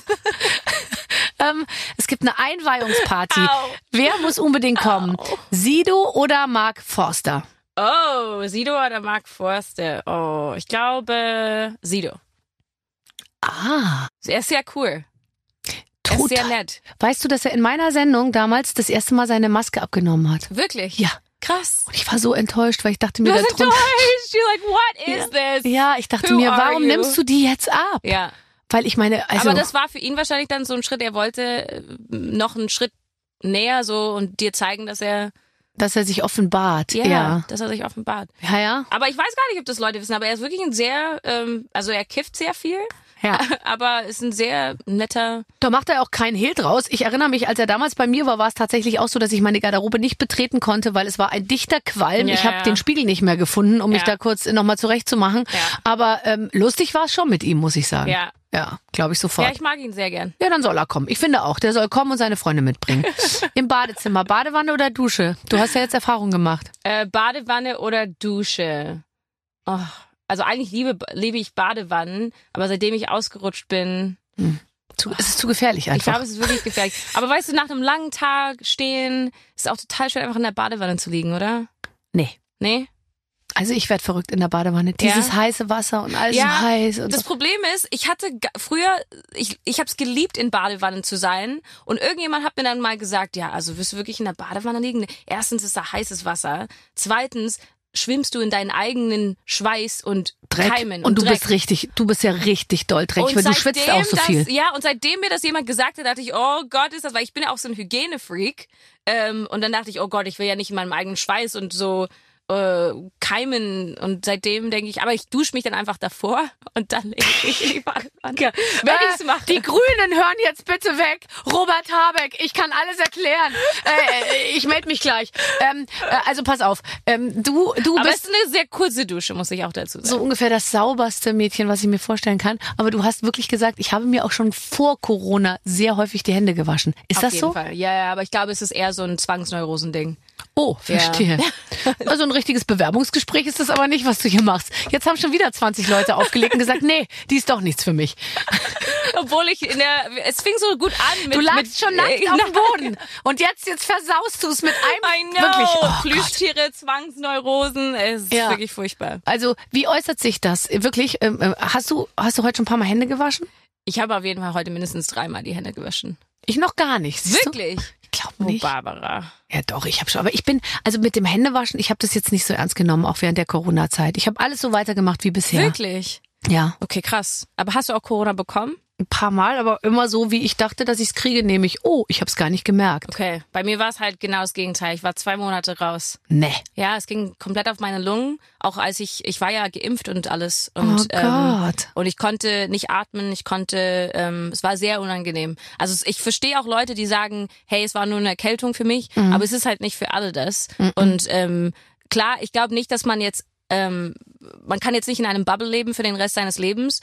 Es gibt eine Einweihungsparty. Au. Wer muss unbedingt kommen? Sido oder Mark Forster? Oh, Sido oder Mark Forster? Oh, ich glaube Sido. Ah, Er ist sehr cool. Er ist sehr total. nett. Weißt du, dass er in meiner Sendung damals das erste Mal seine Maske abgenommen hat? Wirklich? Ja. Krass. Und ich war so enttäuscht, weil ich dachte mir, Du da warst drunter. enttäuscht. You're like, what is this? Ja, ich dachte Who mir, are warum you? nimmst du die jetzt ab? Ja. Weil ich meine, also. Aber das war für ihn wahrscheinlich dann so ein Schritt, er wollte noch einen Schritt näher so und dir zeigen, dass er sich offenbart. Ja. dass er sich offenbart. Ja. Aber ich weiß gar nicht, ob das Leute wissen, aber er ist wirklich ein sehr, also er kifft sehr viel, Ja. aber ist ein sehr netter. Da macht er auch keinen Hehl draus. Ich erinnere mich, als er damals bei mir war, war es tatsächlich auch so, dass ich meine Garderobe nicht betreten konnte, weil es war ein dichter Qualm. Ja, Ich habe ja. den Spiegel nicht mehr gefunden, um mich Ja. da kurz nochmal zurechtzumachen. Ja. Aber lustig war es schon mit ihm, muss ich sagen. Ja. Ja, glaube ich sofort. Ja, ich mag ihn sehr gern. Ja, dann soll er kommen. Ich finde auch, der soll kommen und seine Freunde mitbringen. Im Badezimmer, Badewanne oder Dusche? Du hast ja jetzt Erfahrung gemacht. Badewanne oder Dusche? Oh, also eigentlich liebe ich Badewannen, aber seitdem ich ausgerutscht bin, Es ist zu gefährlich ich einfach. glaube, es ist wirklich gefährlich. Aber weißt du, nach einem langen Tag stehen, ist auch total schön, einfach in der Badewanne zu liegen, oder? Nee. Nee? Also ich werd verrückt in der Badewanne. Dieses heiße Wasser und alles so heiß. Und Das so. Problem ist, ich hatte früher, ich habe es geliebt, in Badewannen zu sein. Und irgendjemand hat mir dann mal gesagt, ja, also wirst du wirklich in der Badewanne liegen? Erstens ist da heißes Wasser. Zweitens schwimmst du in deinen eigenen Schweiß und Dreck. Keimen Und du Dreck. du bist ja richtig doll dreckig, weil du schwitzt auch so viel. Ja, und seitdem mir das jemand gesagt hat, dachte ich, oh Gott, ist das, weil ich bin ja auch so ein Hygienefreak. Und dann dachte ich, oh Gott, ich will ja nicht in meinem eigenen Schweiß und so keimen. Und seitdem denke ich, aber ich dusche mich dann einfach davor und dann lege ich in die Badewanne. Wenn ich's mache. Die Grünen hören jetzt bitte weg. Robert Habeck, ich kann alles erklären. Ich melde mich gleich. Also pass auf. Du Aber es bist ist eine sehr kurze Dusche, muss ich auch dazu sagen. so ungefähr das sauberste Mädchen, was ich mir vorstellen kann. Aber du hast wirklich gesagt, ich habe mir auch schon vor Corona sehr häufig die Hände gewaschen. Ist Auf das jeden so? Fall. Ja, aber ich glaube, es ist eher so ein Zwangsneurosending. Oh, verstehe. Also ein richtiges Bewerbungsgespräch ist das aber nicht, was du hier machst. Jetzt haben schon wieder 20 Leute aufgelegt und gesagt, nee, die ist doch nichts für mich. Obwohl es fing so gut an. Du lagst schon nackt auf dem Boden. Und jetzt versaust du es mit I einem know. wirklich. Oh Gott. Plüschtiere, Zwangsneurosen, es ist Ja. wirklich furchtbar. Also, wie äußert sich das? Wirklich, hast du heute schon ein paar Mal Hände gewaschen? Ich habe auf jeden Fall heute mindestens 3-mal die Hände gewaschen. Ich noch gar nicht. Siehst Wirklich? Du? Ich glaube Oh, nicht. Barbara. Ja, doch, ich habe schon. Aber ich bin, also mit dem Händewaschen, ich habe das jetzt nicht so ernst genommen, auch während der Corona-Zeit. Ich habe alles so weitergemacht wie bisher. Wirklich? Ja, Okay, krass. Aber hast du auch Corona bekommen? ein paar Mal, aber immer so, wie ich dachte, dass ich es kriege, nämlich, oh, ich habe es gar nicht gemerkt. Okay. Bei mir war es halt genau das Gegenteil. Ich war 2 Monate raus. Nee. Ja, es ging komplett auf meine Lungen. Auch als ich war ja geimpft und alles. Und, Oh Gott. und ich konnte nicht atmen. Es war sehr unangenehm. Also ich verstehe auch Leute, die sagen, hey, es war nur eine Erkältung für mich. Aber es ist halt nicht für alle das. Und klar, ich glaube nicht, dass man jetzt, man kann jetzt nicht in einem Bubble leben für den Rest seines Lebens.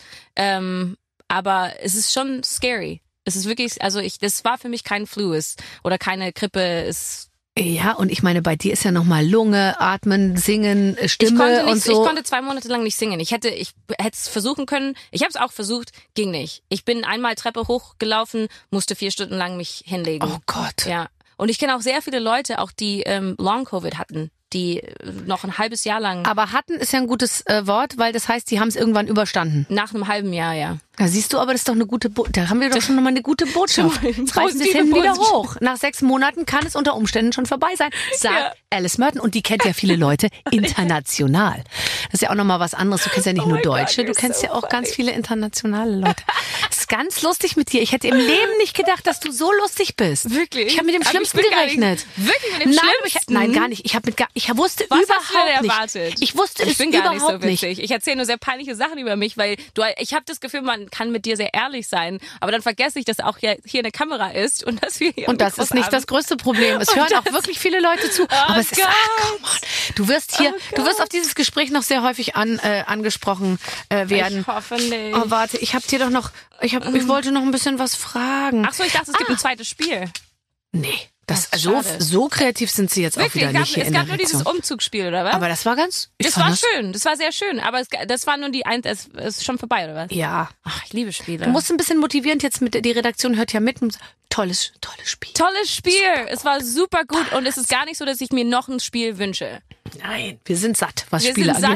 Aber es ist schon scary. Es ist wirklich, also das war für mich kein Flu oder keine Grippe. Ja, und ich meine, bei dir ist ja nochmal Lunge, Atmen, Singen, Stimme und so. Ich konnte 2 Monate lang nicht singen. Ich hätte es versuchen können. Ich habe es auch versucht, ging nicht. Ich bin einmal Treppe hochgelaufen, musste 4 Stunden lang mich hinlegen. Oh Gott. Ja. Und ich kenne auch sehr viele Leute, auch die Long-Covid hatten, die noch ein halbes Jahr lang. Aber hatten ist ja ein gutes Wort, weil das heißt, die haben es irgendwann überstanden. Nach einem halben Jahr, ja. Da siehst du, aber das ist doch eine gute Da haben wir doch schon nochmal eine gute Botschaft. Jetzt reißen wir es hinten wieder hoch. Nach 6 Monaten kann es unter Umständen schon vorbei sein, sagt Alice Merton. Und die kennt ja viele Leute international. Das ist ja auch nochmal was anderes. Du kennst ja nicht nur Deutsche, du kennst ja auch ganz viele internationale Leute. Das ist ganz lustig mit dir. Ich hätte im Leben nicht gedacht, dass du so lustig bist. Wirklich? Ich habe mit dem Schlimmsten gerechnet. Wirklich mit dem Schlimmsten? Nein, gar nicht. Ich wusste was überhaupt hast du denn nicht. Erwartet? Ich wusste ich es bin gar überhaupt nicht so witzig. Ich erzähle nur sehr peinliche Sachen über mich, weil ich habe das Gefühl, man kann mit dir sehr ehrlich sein, aber dann vergesse ich, dass auch hier eine Kamera ist und dass wir hier und das ist nicht das größte Problem. Es hören auch wirklich viele Leute zu. Aber es ist, come on. Du wirst auf dieses Gespräch noch sehr häufig angesprochen werden. Ich hoffe nicht. Oh, warte, ich habe dir doch noch, ich wollte noch ein bisschen was fragen. Ach so, ich dachte, es gibt ein zweites Spiel. Nee. Schade. So kreativ sind sie jetzt wirklich, auch wieder nicht hier in der Es gab nur dieses Umzugsspiel, oder was? Aber das war das war schön, das war sehr schön. Aber das war nur es ist schon vorbei, oder was? Ja. Ach, ich liebe Spiele. Du musst ein bisschen motivierend jetzt die Redaktion hört ja mit. Tolles Spiel. Tolles Spiel. Es war super gut und es ist gar nicht so, dass ich mir noch ein Spiel wünsche. Nein, wir sind satt, was Spiele angeht.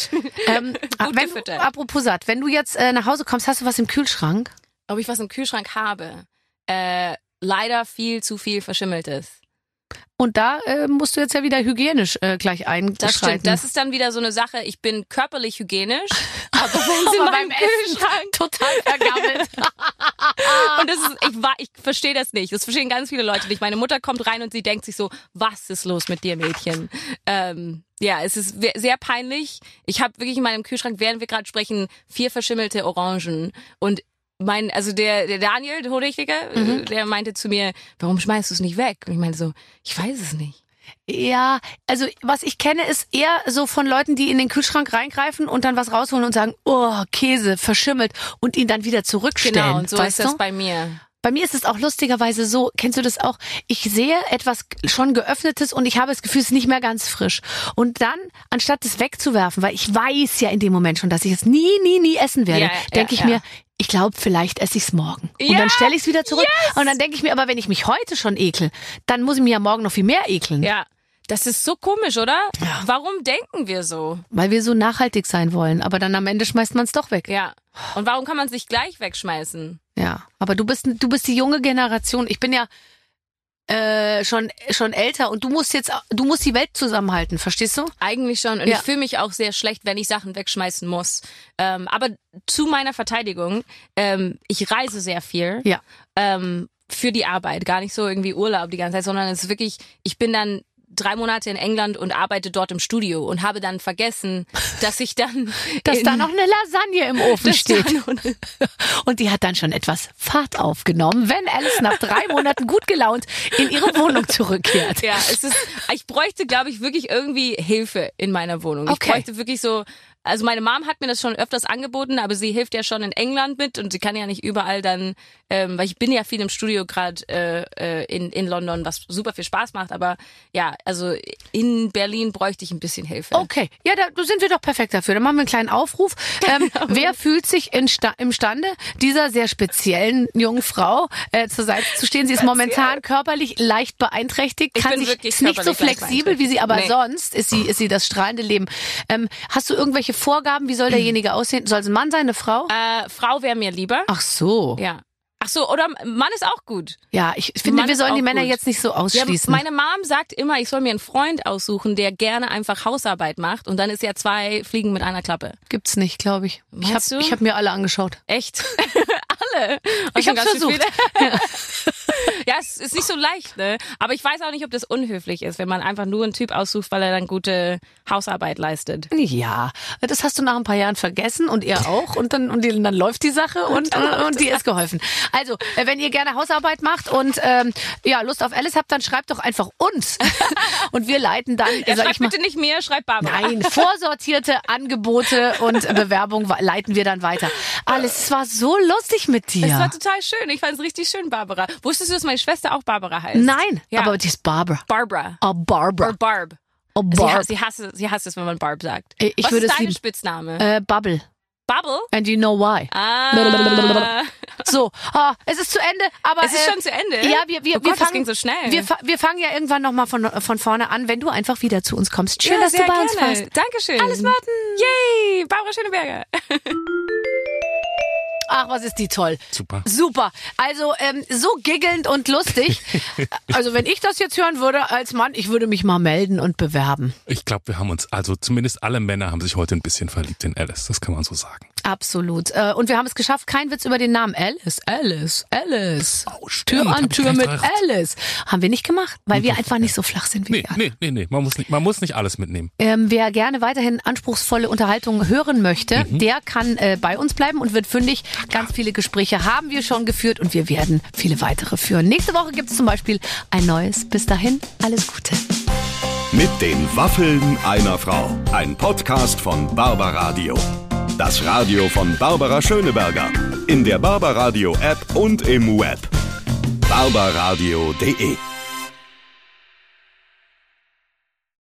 Gut gefüttert. Apropos satt, wenn du jetzt nach Hause kommst, hast du was im Kühlschrank? Ob ich was im Kühlschrank habe? Leider viel zu viel Verschimmeltes. Und da musst du jetzt ja wieder hygienisch gleich einschreiten. Das stimmt. Das ist dann wieder so eine Sache. Ich bin körperlich hygienisch, aber wenn sie beim Kühlschrank total vergammelt. Und ich verstehe das nicht. Das verstehen ganz viele Leute nicht. Meine Mutter kommt rein und sie denkt sich so, was ist los mit dir, Mädchen? Ja, es ist sehr peinlich. Ich habe wirklich in meinem Kühlschrank, während wir gerade sprechen, 4 verschimmelte Orangen und der Daniel, der Hochrichtiger, der meinte zu mir, warum schmeißt du es nicht weg? Und ich meinte so, ich weiß es nicht. Ja, also was ich kenne, ist eher so von Leuten, die in den Kühlschrank reingreifen und dann was rausholen und sagen, oh, Käse, verschimmelt und ihn dann wieder zurückstellen. Genau, und so ist das bei mir. Bei mir ist es auch lustigerweise so, kennst du das auch? Ich sehe etwas schon Geöffnetes und ich habe das Gefühl, es ist nicht mehr ganz frisch. Und dann, anstatt es wegzuwerfen, weil ich weiß ja in dem Moment schon, dass ich es nie essen werde, denke ich mir, ich glaube, vielleicht esse ich es morgen. Und dann stelle ich es wieder zurück. Yes. Und dann denke ich mir, aber wenn ich mich heute schon ekel, dann muss ich mich ja morgen noch viel mehr ekeln. Ja. Das ist so komisch, oder? Ja. Warum denken wir so? Weil wir so nachhaltig sein wollen, aber dann am Ende schmeißt man es doch weg. Ja. Und warum kann man es nicht gleich wegschmeißen? Ja, aber du bist die junge Generation. Ich bin ja schon älter und du musst die Welt zusammenhalten, verstehst du? Eigentlich schon. Und ich fühle mich auch sehr schlecht, wenn ich Sachen wegschmeißen muss. Aber zu meiner Verteidigung, ich reise sehr viel. Ja. Für die Arbeit, gar nicht so irgendwie Urlaub die ganze Zeit, sondern es ist wirklich, ich bin dann 3 Monate in England und arbeite dort im Studio und habe dann vergessen, dass ich dann... dass da noch eine Lasagne im Ofen steht. Und die hat dann schon etwas Fahrt aufgenommen, wenn Alice nach 3 Monaten gut gelaunt in ihre Wohnung zurückkehrt. Ja, ich bräuchte, glaube ich, wirklich irgendwie Hilfe in meiner Wohnung. Okay. Ich bräuchte wirklich so... Also meine Mom hat mir das schon öfters angeboten, aber sie hilft ja schon in England mit und sie kann ja nicht überall dann, weil ich bin ja viel im Studio gerade in London, was super viel Spaß macht, aber ja, also in Berlin bräuchte ich ein bisschen Hilfe. Okay, ja, da sind wir doch perfekt dafür. Dann machen wir einen kleinen Aufruf. Wer fühlt sich imstande, dieser sehr speziellen jungen Frau zur Seite zu stehen? Sie ist momentan körperlich leicht beeinträchtigt, ist nicht so flexibel wie sie, aber sonst ist sie das strahlende Leben. Hast du irgendwelche Vorgaben, wie soll derjenige aussehen? Soll es ein Mann sein, eine Frau? Frau wäre mir lieber. Ach so. Ja. Ach so, oder Mann ist auch gut. Ja, ich finde, wir sollen die Männer jetzt nicht so ausschließen. Ja, meine Mom sagt immer, ich soll mir einen Freund aussuchen, der gerne einfach Hausarbeit macht und dann ist ja 2 Fliegen mit einer Klappe. Gibt's nicht, glaube ich. Meinst du? Ich hab mir alle angeschaut. Echt? Alle? Ich hab's versucht. Ja, es ist nicht so leicht, ne? Aber ich weiß auch nicht, ob das unhöflich ist, wenn man einfach nur einen Typ aussucht, weil er dann gute Hausarbeit leistet. Ja, das hast du nach ein paar Jahren vergessen und er auch und dann läuft die Sache und dir ist geholfen. Also, wenn ihr gerne Hausarbeit macht und Lust auf Alice habt, dann schreibt doch einfach uns und wir leiten dann. Ja, schreibt bitte nicht mir, schreibt Barbara. Nein, vorsortierte Angebote und Bewerbung leiten wir dann weiter. Alice, es war so lustig mit dir. Es war total schön. Ich fand es richtig schön, Barbara. Wusstest du, dass meine meine Schwester auch Barbara heißt. Nein, Ja. aber die ist Barbara. Barbara. Oh, Barbara. Oder Barb. Oh, Barb. Sie hasst es, wenn man Barb sagt. Ich Was würde ist es dein lieben. Spitzname? Bubble. Bubble? And you know why. Ah. So, es ist zu Ende, aber Es ist schon zu Ende? Ja, wir Oh Gott, das fangen, ging so schnell. Wir fangen ja irgendwann nochmal von vorne an, wenn du einfach wieder zu uns kommst. Schön, dass du sehr bei uns gerne. warst. Dankeschön. Alles warten. Yay, Barbara Schöneberger. Ach, was ist die toll. Super. Super. Also so giggelnd und lustig. Also wenn ich das jetzt hören würde als Mann, ich würde mich mal melden und bewerben. Ich glaube, wir haben uns, also zumindest alle Männer haben sich heute ein bisschen verliebt in Alice. Das kann man so sagen. Absolut. Und wir haben es geschafft, kein Witz über den Namen Alice. Oh, stimmt, Tür an hab ich Tür gleich mit gedacht. Alice. Haben wir nicht gemacht, weil wir einfach nicht so flach sind wie die anderen. Nee. Man muss nicht alles mitnehmen. Wer gerne weiterhin anspruchsvolle Unterhaltung hören möchte, der kann bei uns bleiben und wird fündig. Ganz viele Gespräche haben wir schon geführt und wir werden viele weitere führen. Nächste Woche gibt es zum Beispiel ein neues. Bis dahin, alles Gute. Mit den Waffeln einer Frau. Ein Podcast von Barbaradio. Das Radio von Barbara Schöneberger. In der Barbaradio App und im Web. barbaradio.de